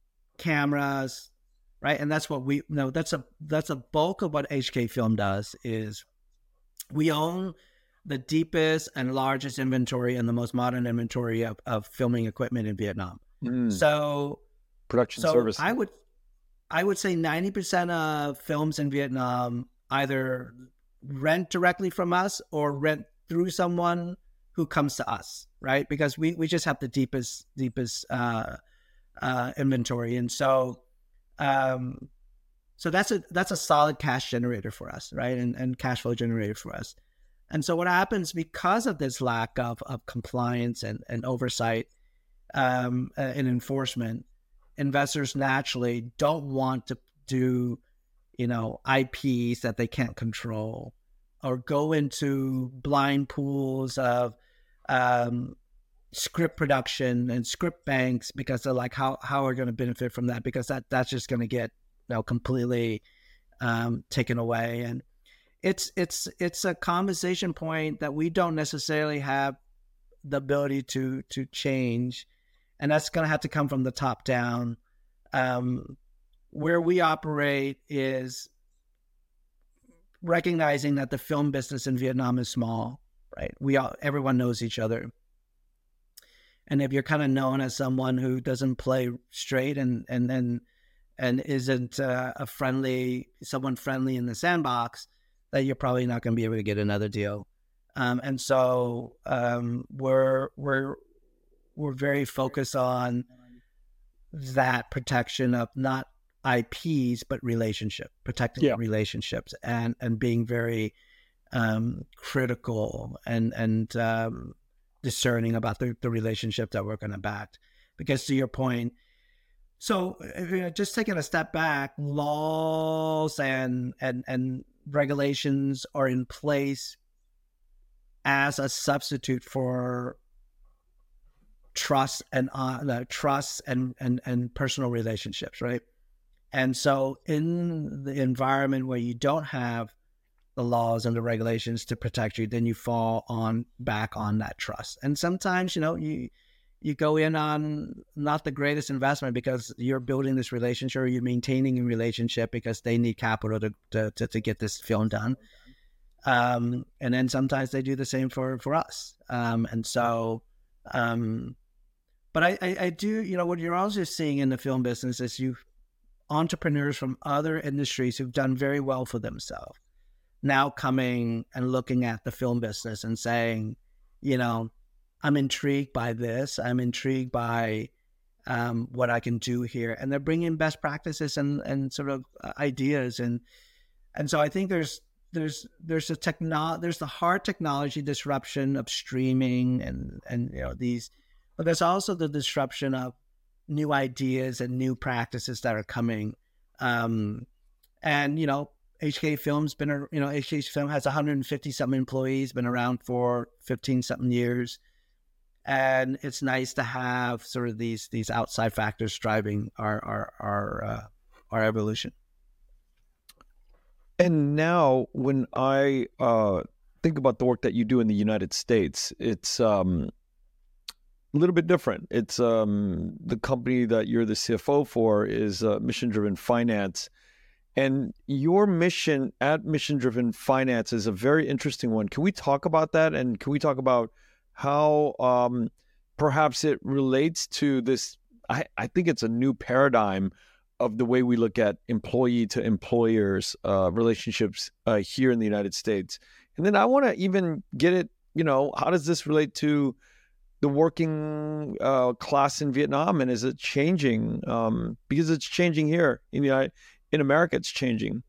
cameras, right? And that's what we no that's a that's a bulk of what H K Film does. Is we own the deepest and largest inventory and the most modern inventory of, of filming equipment in Vietnam. Mm. So production so service. I would I would say ninety percent of films in Vietnam either rent directly from us or rent through someone who comes to us, right? Because we, we just have the deepest deepest uh, uh, inventory, and so um, so that's a that's a solid cash generator for us, right? And and cash flow generator for us. And so what happens because of this lack of, of compliance and, and oversight um, uh, and enforcement, investors naturally don't want to do, you know, I Ps that they can't control, or go into blind pools of um, script production and script banks, because they're like, how how are we going to benefit from that? Because that that's just going to get, you know, completely um, taken away. And It's it's it's a conversation point that we don't necessarily have the ability to to change, and that's going to have to come from the top down. Um, where we operate is recognizing that the film business in Vietnam is small, right? We all everyone knows each other, and if you're kind of known as someone who doesn't play straight and and and and isn't uh, a friendly someone friendly in the sandbox, that you're probably not going to be able to get another deal. Um, and so um, we're we're we're very focused on that protection of not I Ps, but relationship, protecting yeah. relationships and, and being very um, critical and, and um, discerning about the, the relationship that we're going to back. Because to your point, so you know, just taking a step back, laws and, and, and regulations are in place as a substitute for trust and uh, trust and, and, and personal relationships, right? And so in the environment where you don't have the laws and the regulations to protect you, then you fall on back on that trust. And sometimes, you know, you you go in on not the greatest investment because you're building this relationship or you're maintaining a relationship because they need capital to to, to, to get this film done. Um, and then sometimes they do the same for, for us. Um, and so, um, but I, I, I do, you know, what you're also seeing in the film business is you entrepreneurs from other industries who've done very well for themselves now coming and looking at the film business and saying, you know, I'm intrigued by this. I'm intrigued by um, what I can do here. And they're bringing best practices and, and sort of ideas. And, and so I think there's, there's, there's a techno, there's the hard technology disruption of streaming and, and, you know, these, but there's also the disruption of new ideas and new practices that are coming. Um, and, you know, H K Film's been, a, you know, H K Film has one hundred fifty something employees, been around for fifteen something years. And it's nice to have sort of these, these outside factors driving our, our, our, uh, our evolution. And now when I uh, think about the work that you do in the United States, it's, um, a little bit different. It's um, the company that you're the C F O for is uh, Mission Driven Finance. And your mission at Mission Driven Finance is a very interesting one. Can we talk about that? And can we talk about how um, perhaps it relates to this? I, I think it's a new paradigm of the way we look at employee to employers uh, relationships uh, here in the United States. And then I want to even get it, you know, how does this relate to the working uh, class in Vietnam, and is it changing? Um, because it's changing here in the in America, it's changing.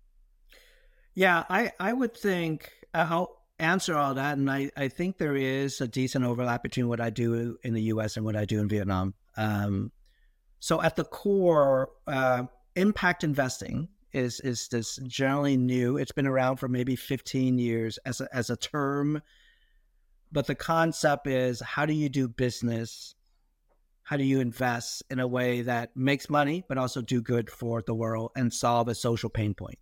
Yeah, I I would think I'll answer all that, and I I think there is a decent overlap between what I do in the U S and what I do in Vietnam. Um, so at the core, uh, impact investing is is this generally new. It's been around for maybe fifteen years as a, as a term. But the concept is, how do you do business? How do you invest in a way that makes money, but also do good for the world and solve a social pain point?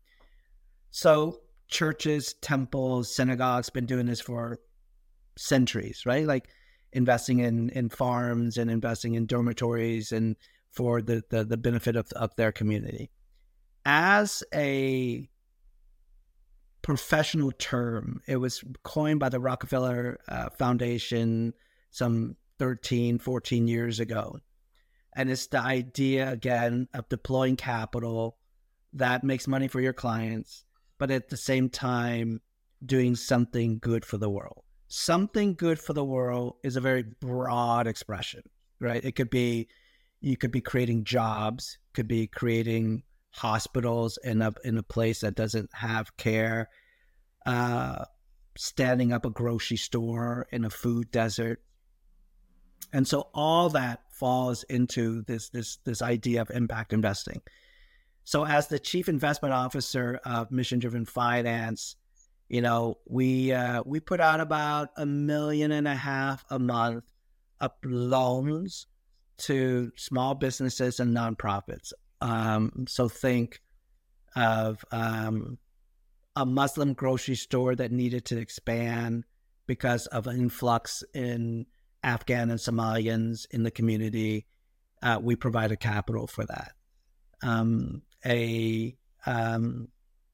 So churches, temples, synagogues been doing this for centuries, right? Like investing in, in farms and investing in dormitories and for the, the, the benefit of, of their community. As a professional term, it was coined by the Rockefeller uh, Foundation some thirteen, fourteen years ago. And it's the idea, again, of deploying capital that makes money for your clients, but at the same time, doing something good for the world. Something good for the world is a very broad expression, right? It could be, you could be creating jobs, could be creating hospitals in a in a place that doesn't have care, uh, standing up a grocery store in a food desert. And so all that falls into this this this idea of impact investing. So as the chief investment officer of Mission Driven Finance, you know, we uh, we put out about a million and a half a month of loans to small businesses and nonprofits. Um, so think of um, a Muslim grocery store that needed to expand because of an influx in Afghan and Somalians in the community. Uh, we provided capital for that. Um, a, um,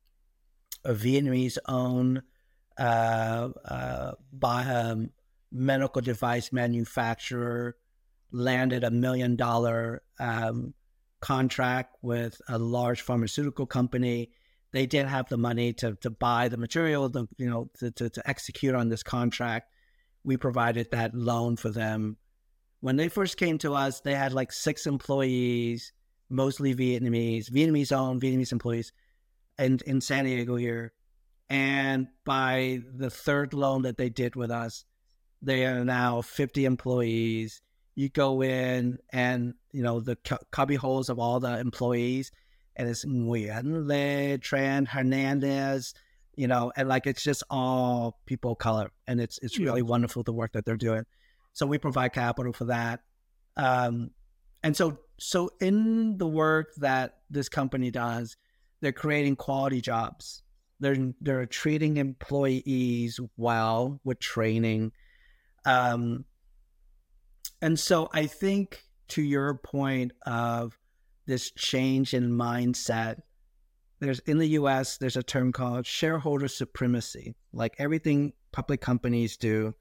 a Vietnamese-owned uh, uh, by a medical device manufacturer landed a million dollar um, contract with a large pharmaceutical company. They didn't have the money to to buy the material, the, you know, to, to to execute on this contract. We provided that loan for them, When they first came to us, they had like six employees, mostly Vietnamese, Vietnamese owned, Vietnamese employees, and in San Diego here. And by the third loan that they did with us, they are now fifty employees. You go in and, you know, the cu- cubby holes of all the employees, and it's Nguyen, Le, Tran, Hernandez, you know, and like it's just all people of color. And it's it's really wonderful the work that they're doing. So we provide capital for that. Um, and so so in the work that this company does, they're creating quality jobs. They're they're treating employees well with training. Um, and so I think to your point of this change in mindset, there's in the U S, there's a term called shareholder supremacy. Like everything public companies do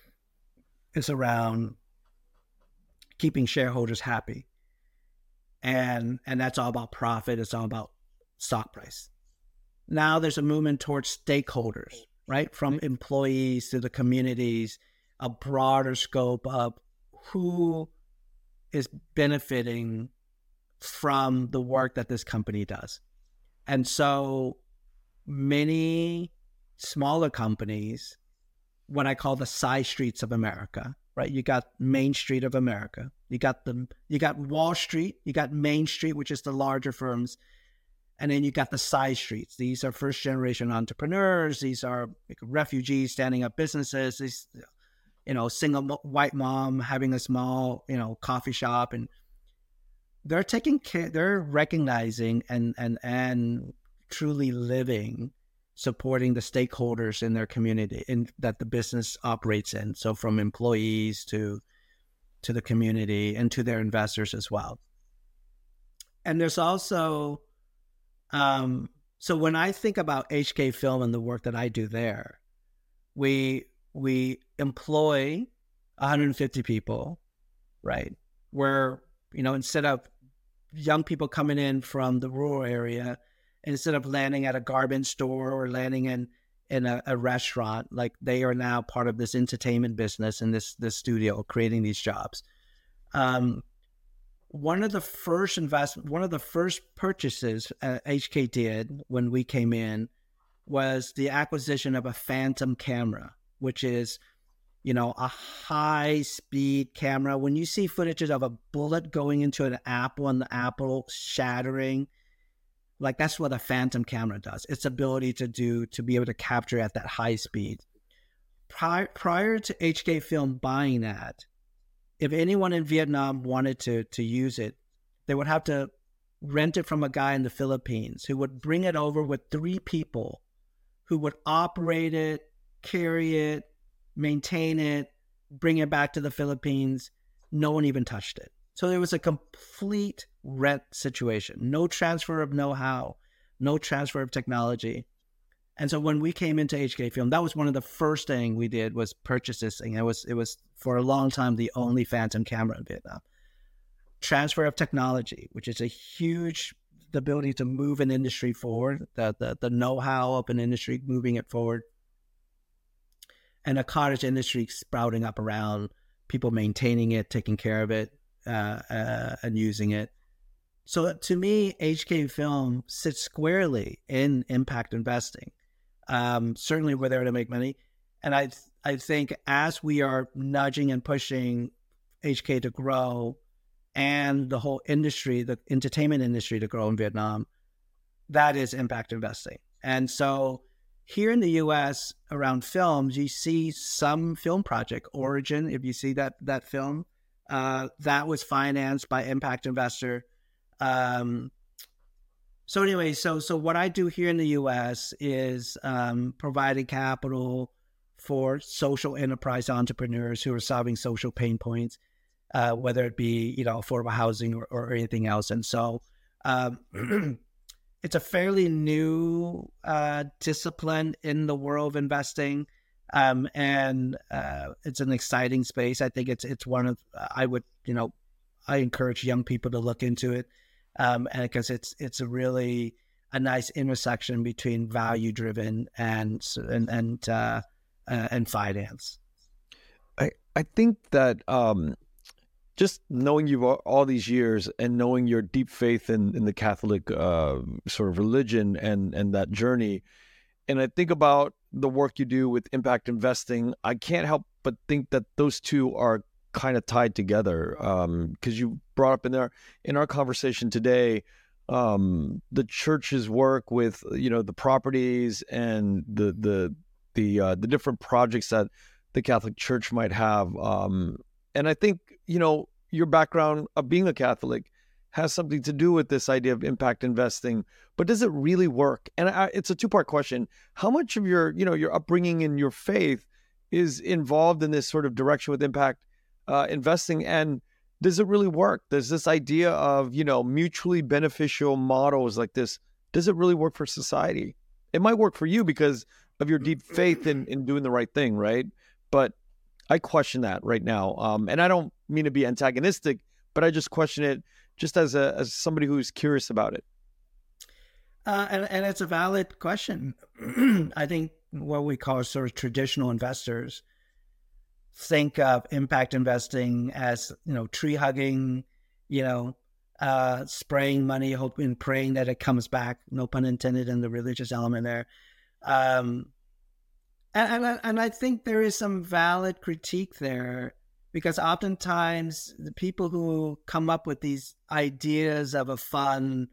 is around keeping shareholders happy. And and that's all about profit. It's all about stock price. Now there's a movement towards stakeholders, right? From employees to the communities, a broader scope of who is benefiting from the work that this company does. And so many smaller companies, what I call the side streets of America, right? You got Main Street of America. You got the you got Wall Street, you got Main Street, which is the larger firms. And then you got the side streets. These are first generation entrepreneurs. These are like refugees standing up businesses. These, you know, single white mom having a small, you know, coffee shop, and they're taking care, they're recognizing and, and, and truly living, supporting the stakeholders in their community in that the business operates in. So from employees to, to the community and to their investors as well. And there's also, um, so when I think about H K Film and the work that I do there, we, we employ one hundred fifty people, right? Where, you know, instead of young people coming in from the rural area, instead of landing at a garment store or landing in, in a, a restaurant, like they are now part of this entertainment business in this, this studio, creating these jobs. Um, one of the first investment, one of the first purchases uh, H K did when we came in was the acquisition of a Phantom camera, which is, you know, a high speed camera. When you see footages of a bullet going into an apple and the apple shattering, like that's what a Phantom camera does. Its ability to do, to be able to capture at that high speed. Prior, prior to H K Film buying that, if anyone in Vietnam wanted to, to use it, they would have to rent it from a guy in the Philippines who would bring it over with three people who would operate it, carry it, maintain it, bring it back to the Philippines. No one even touched it. So there was a complete rent situation, no transfer of know-how, no transfer of technology. And so when we came into H K Film, that was one of the first thing we did was purchase this thing. It was, it was for a long time the only Phantom camera in Vietnam. Transfer of technology, which is a huge, the ability to move an industry forward, the, the, the know-how of an industry, moving it forward. And a cottage industry sprouting up around, people maintaining it, taking care of it, uh, uh, and using it. So to me, H K Film sits squarely in impact investing. Um, certainly we're there to make money. And I, I think as we are nudging and pushing H K to grow and the whole industry, the entertainment industry to grow in Vietnam, that is impact investing. And so here in the U S around films, you see some film project, Origin, if you see that that film, uh, that was financed by impact investor. Um, so anyway, so so what I do here in the U S is um, providing capital for social enterprise entrepreneurs who are solving social pain points, uh, whether it be, you know, affordable housing or, or anything else. And so um, it's a fairly new uh, discipline in the world of investing. Um, and uh, it's an exciting space. I think it's, it's one of, I would, you know, I encourage young people to look into it. Um, and because it's, it's a really a nice intersection between value driven and, and, and, uh, uh, and finance. I, I think that, um, just knowing you all, all these years and knowing your deep faith in, in the Catholic uh, sort of religion and, and that journey. And I think about the work you do with impact investing. I can't help but think that those two are kind of tied together. Um, because you brought up in there in our conversation today, um, the church's work with, you know, the properties and the, the, the, uh, the different projects that the Catholic Church might have. Um, and I think, you know, your background of being a Catholic has something to do with this idea of impact investing, but does it really work? And I, it's a two-part question. How much of your, you know, your upbringing and your faith is involved in this sort of direction with impact uh, investing? And does it really work? Does this idea of, you know, mutually beneficial models like this, does it really work for society? It might work for you because of your deep faith in, in doing the right thing, right? But I question that right now. Um, and I don't mean to be antagonistic, but I just question it just as a as somebody who's curious about it. Uh, and, and it's a valid question. I think what we call sort of traditional investors think of impact investing as, you know, tree hugging, you know, uh, spraying money, hoping, praying that it comes back. No pun intended in the religious element there. Um, and, and, and I think there is some valid critique there, because oftentimes the people who come up with these ideas of a fund,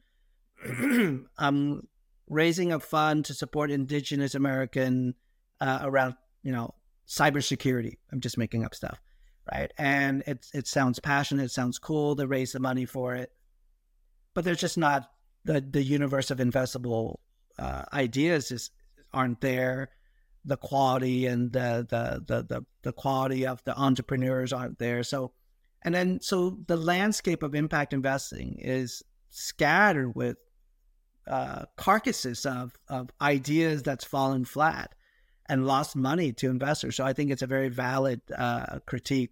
um, raising a fund to support Indigenous American uh, around, you know, cybersecurity. I'm just making up stuff, right? And it it sounds passionate, it sounds cool to raise the money for it, but there's just not the the universe of investable uh, ideas is aren't there. The quality and the, the the the the quality of the entrepreneurs aren't there. So, and then so the landscape of impact investing is scattered with uh, carcasses of of ideas that's fallen flat and lost money to investors. So I think it's a very valid uh, critique.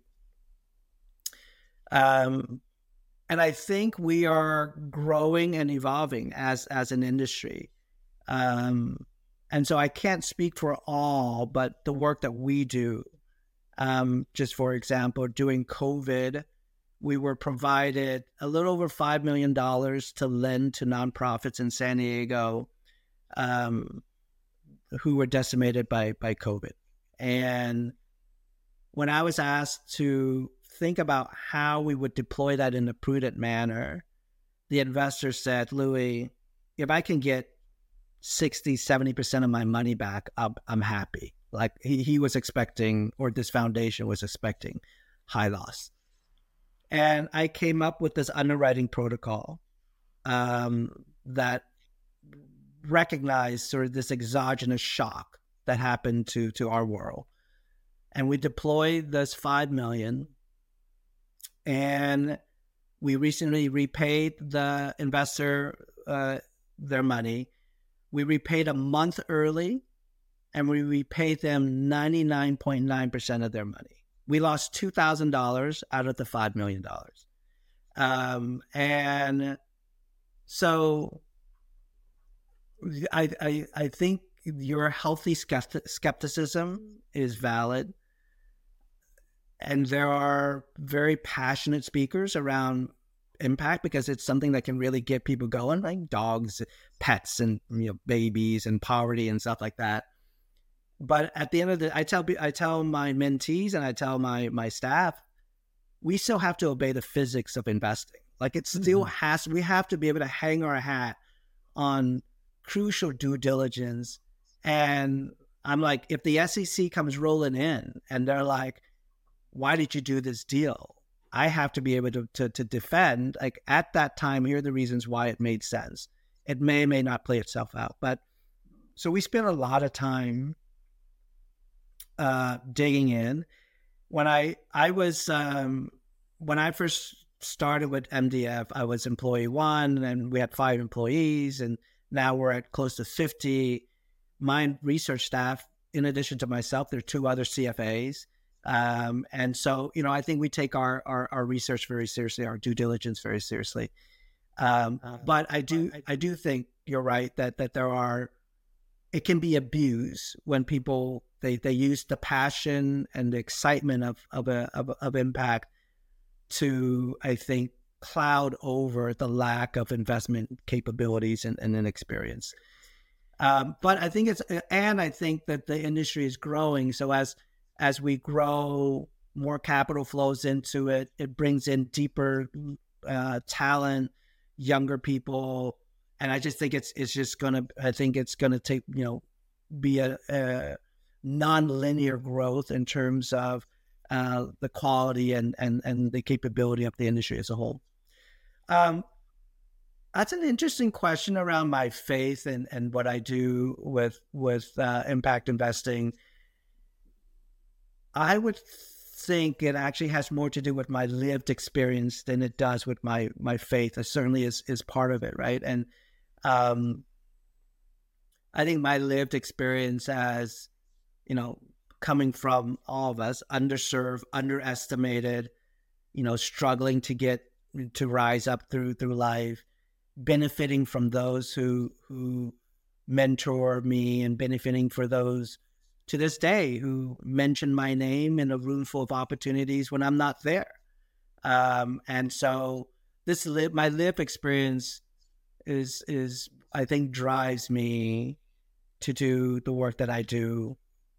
Um, and I think we are growing and evolving as as an industry. Um, And so I can't speak for all, but the work that we do, um, just for example, during COVID, we were provided a little over five million dollars to lend to nonprofits in San Diego um, who were decimated by, by COVID. And when I was asked to think about how we would deploy that in a prudent manner, the investor said, Louis, if I can get sixty, seventy percent of my money back, I'm, I'm happy. Like he, he was expecting, or this foundation was expecting, high loss. And I came up with this underwriting protocol um, that recognized sort of this exogenous shock that happened to, to our world. And we deployed this five million dollars, and we recently repaid the investor uh, their money. We repaid a month early, and we repaid them ninety-nine point nine percent of their money. We lost two thousand dollars out of the five million dollars. Um, and so I, I, I think your healthy skepti- skepticism is valid. And there are very passionate speakers around impact because it's something that can really get people going, like dogs, pets, and, you know, babies and poverty and stuff like that. But at the end of the, I tell I tell my mentees and I tell my my staff, we still have to obey the physics of investing. Like it still mm-hmm. has, we have to be able to hang our hat on crucial due diligence. And I'm like, if the S E C comes rolling in and they're like, why did you do this deal? I have to be able to, to to defend, like at that time, here are the reasons why it made sense. It may or may not play itself out. But so we spent a lot of time uh, digging in. When I, I was, um, when I first started with M D F, I was employee one and we had five employees, and now we're at close to fifty. My research staff, in addition to myself, there are two other C F As. Um, and so, you know, I think we take our, our, our research very seriously, our due diligence very seriously. Um, uh, but I do, I do think you're right that, that there are, it can be abused when people, they, they use the passion and the excitement of, of, a, of, of impact to, I think, cloud over the lack of investment capabilities and, and experience. Um, but I think it's, and I think that the industry is growing. So as as we grow, more capital flows into it. It brings in deeper uh, talent, younger people, and I just think it's it's just gonna. I think it's gonna take you know be a, a non-linear growth in terms of uh, the quality and and and the capability of the industry as a whole. Um, that's an interesting question around my faith and, and what I do with with uh, impact investing. I would think it actually has more to do with my lived experience than it does with my my faith. It certainly is is part of it, right? And um, I think my lived experience as, you know, coming from all of us, underserved, underestimated, you know, struggling to get to rise up through through life, benefiting from those who who mentor me, and benefiting for those to this day who mention my name in a room full of opportunities when I'm not there. Um, and so this live, my live experience is is I think drives me to do the work that I do.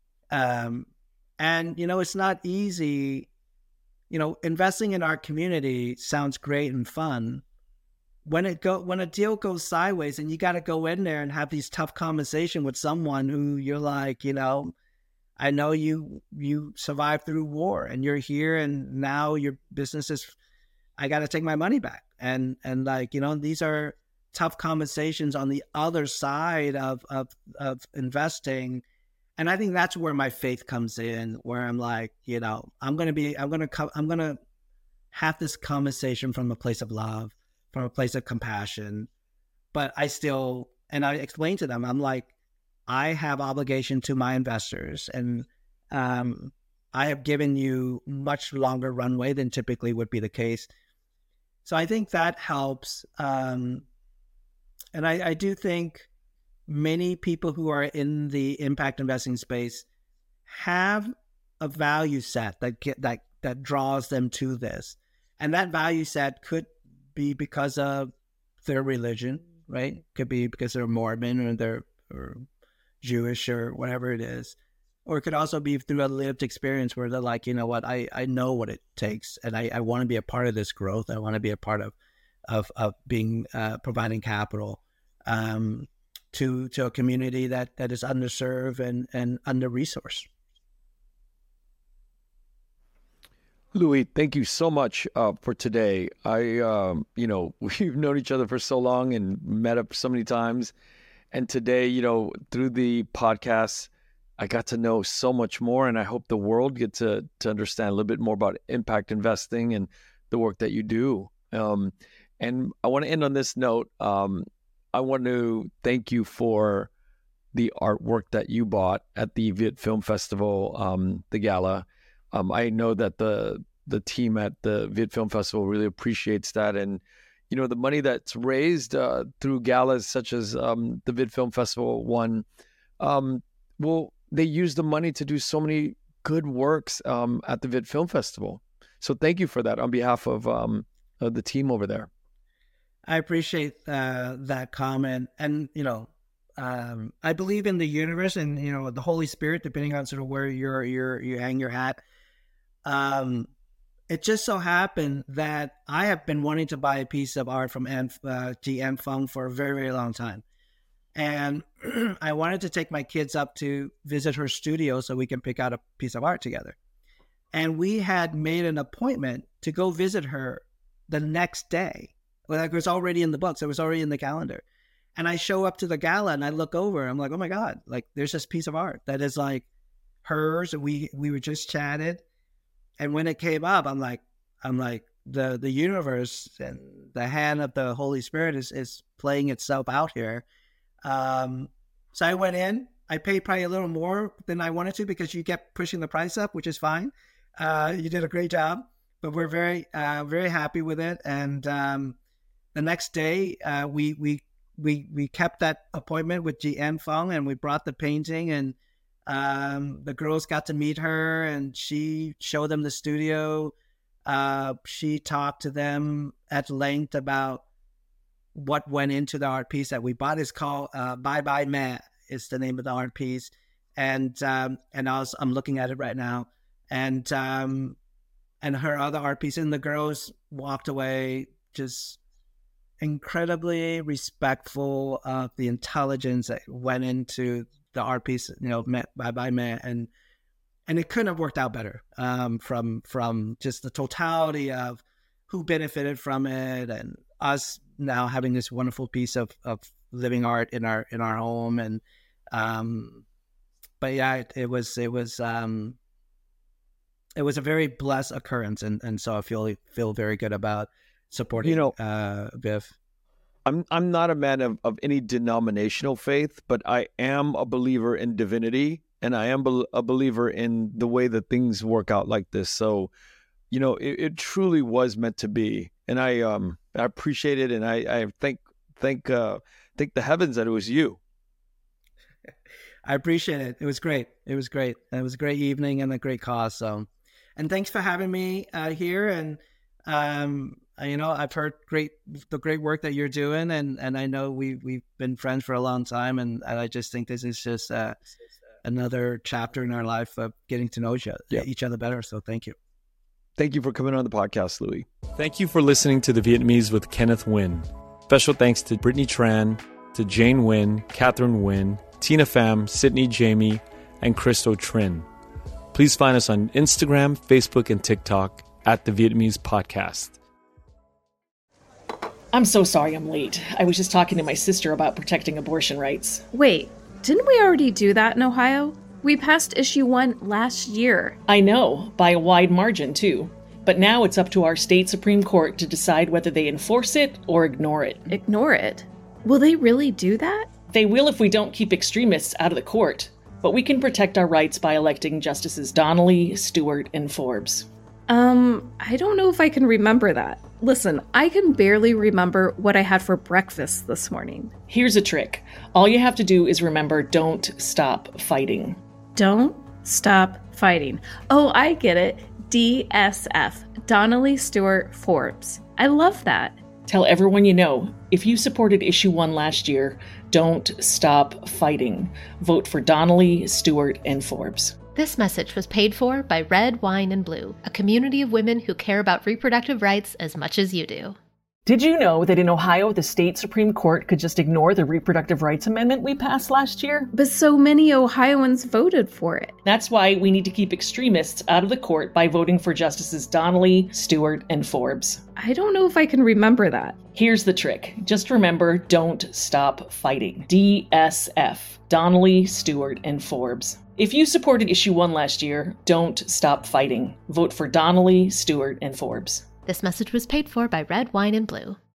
Um, and you know, it's not easy. You know, investing in our community sounds great and fun. When it go when a deal goes sideways and you got to go in there and have these tough conversation with someone who you're like, you know, I know you you survived through war and you're here and now your business is, I got to take my money back. And and like, you know, these are tough conversations on the other side of of of investing. And I think that's where my faith comes in, where I'm like, you know, I'm going to be, I'm going to come, I'm going to have this conversation from a place of love, from a place of compassion. But I still, and I explain to them, I'm like, I have obligation to my investors, and um, I have given you much longer runway than typically would be the case. So I think that helps. Um, and I, I do think many people who are in the impact investing space have a value set that get, that that draws them to this, and that value set could be because of their religion, right? Could be because they're Mormon or they're or Jewish or whatever it is, or it could also be through a lived experience where they're like, you know what, I I know what it takes, and I, I want to be a part of this growth. I want to be a part of of of being uh, providing capital. Um, to to a community that, that is underserved and, and under-resourced. Louis, thank you so much uh, for today. I, um, you know, we've known each other for so long and met up so many times. And today, you know, through the podcast, I got to know so much more. And I hope the world gets to, to understand a little bit more about impact investing and the work that you do. Um, and I want to end on this note. Um, I want to thank you for the artwork that you bought at the Viet Film Festival, um, the gala. Um, I know that the the team at the Viet Film Festival really appreciates that, and you know the money that's raised uh, through galas such as um, the Viet Film Festival one. Um, well, they use the money to do so many good works um, at the Viet Film Festival. So thank you for that on behalf of, um, of the team over there. I appreciate uh, that comment. And, you know, um, I believe in the universe and, you know, the Holy Spirit, depending on sort of where you're, you're, you hang your hat. Um, it just so happened that I have been wanting to buy a piece of art from Anne, uh, G. Anne Fung for a very, very long time. And I wanted to take my kids up to visit her studio so we can pick out a piece of art together. And we had made an appointment to go visit her the next day. Like it was already in the books. It was already in the calendar. And I show up to the gala and I look over. I'm like, oh my God, like there's this piece of art that is like hers. And we, we were just chatted. And when it came up, I'm like, I'm like the, the universe and the hand of the Holy Spirit is, is playing itself out here. Um, so I went in, I paid probably a little more than I wanted to because you kept pushing the price up, which is fine. Uh, you did a great job, but we're very, uh, very happy with it. And, um, the next day, uh, we we we we kept that appointment with G. Anne Fung, and we brought the painting, and um, the girls got to meet her, and she showed them the studio. Uh, she talked to them at length about what went into the art piece that we bought. It's called uh, Bye Bye Meh is the name of the art piece. And um, and I was, I'm looking at it right now. And um, and her other art piece, and the girls walked away just incredibly respectful of the intelligence that went into the art piece, you know, Bye Bye Meh. And and it couldn't have worked out better um, from from just the totality of who benefited from it, and us now having this wonderful piece of, of living art in our in our home. And um, but yeah, it, it was it was um, it was a very blessed occurrence, and, and so I feel feel very good about supporting. You know, uh, Viv. I'm I'm not a man of, of any denominational faith, but I am a believer in divinity, and I am be- a believer in the way that things work out like this. So, you know, it, it truly was meant to be, and I um I appreciate it, and I I thank thank uh thank the heavens that it was you. I appreciate it. It was great. It was great. It was a great evening and a great cause. So, and thanks for having me uh, here. And um, you know, I've heard great the great work that you're doing, and, and I know we we've been friends for a long time, and, and I just think this is just uh, another chapter in our life of getting to know each other, yeah. each other better. So, thank you. Thank you for coming on the podcast, Louis. Thank you for listening to The Vietnamese with Kenneth Nguyen. Special thanks to Brittany Tran, to Jane Nguyen, Catherine Nguyen, Tina Pham, Sydney Jamie, and Christo Trin. Please find us on Instagram, Facebook, and TikTok at The Vietnamese Podcast. I'm so sorry I'm late. I was just talking to my sister about protecting abortion rights. Wait, didn't we already do that in Ohio? We passed issue one last year. I know, by a wide margin, too. But now it's up to our state Supreme Court to decide whether they enforce it or ignore it. Ignore it? Will they really do that? They will if we don't keep extremists out of the court. But we can protect our rights by electing Justices Donnelly, Stewart, and Forbes. Um, I don't know if I can remember that. Listen, I can barely remember what I had for breakfast this morning. Here's a trick. All you have to do is remember, don't stop fighting. Don't stop fighting. Oh, I get it. D S F. Donnelly, Stewart, Forbes. I love that. Tell everyone you know, if you supported issue one last year, don't stop fighting. Vote for Donnelly, Stewart, and Forbes. This message was paid for by Red, Wine, and Blue, a community of women who care about reproductive rights as much as you do. Did you know that in Ohio, the state Supreme Court could just ignore the reproductive rights amendment we passed last year? But so many Ohioans voted for it. That's why we need to keep extremists out of the court by voting for Justices Donnelly, Stewart, and Forbes. I don't know if I can remember that. Here's the trick. Just remember, don't stop fighting. D S F. Donnelly, Stewart, and Forbes. If you supported issue one last year, don't stop fighting. Vote for Donnelly, Stewart, and Forbes. This message was paid for by Red, Wine, and Blue.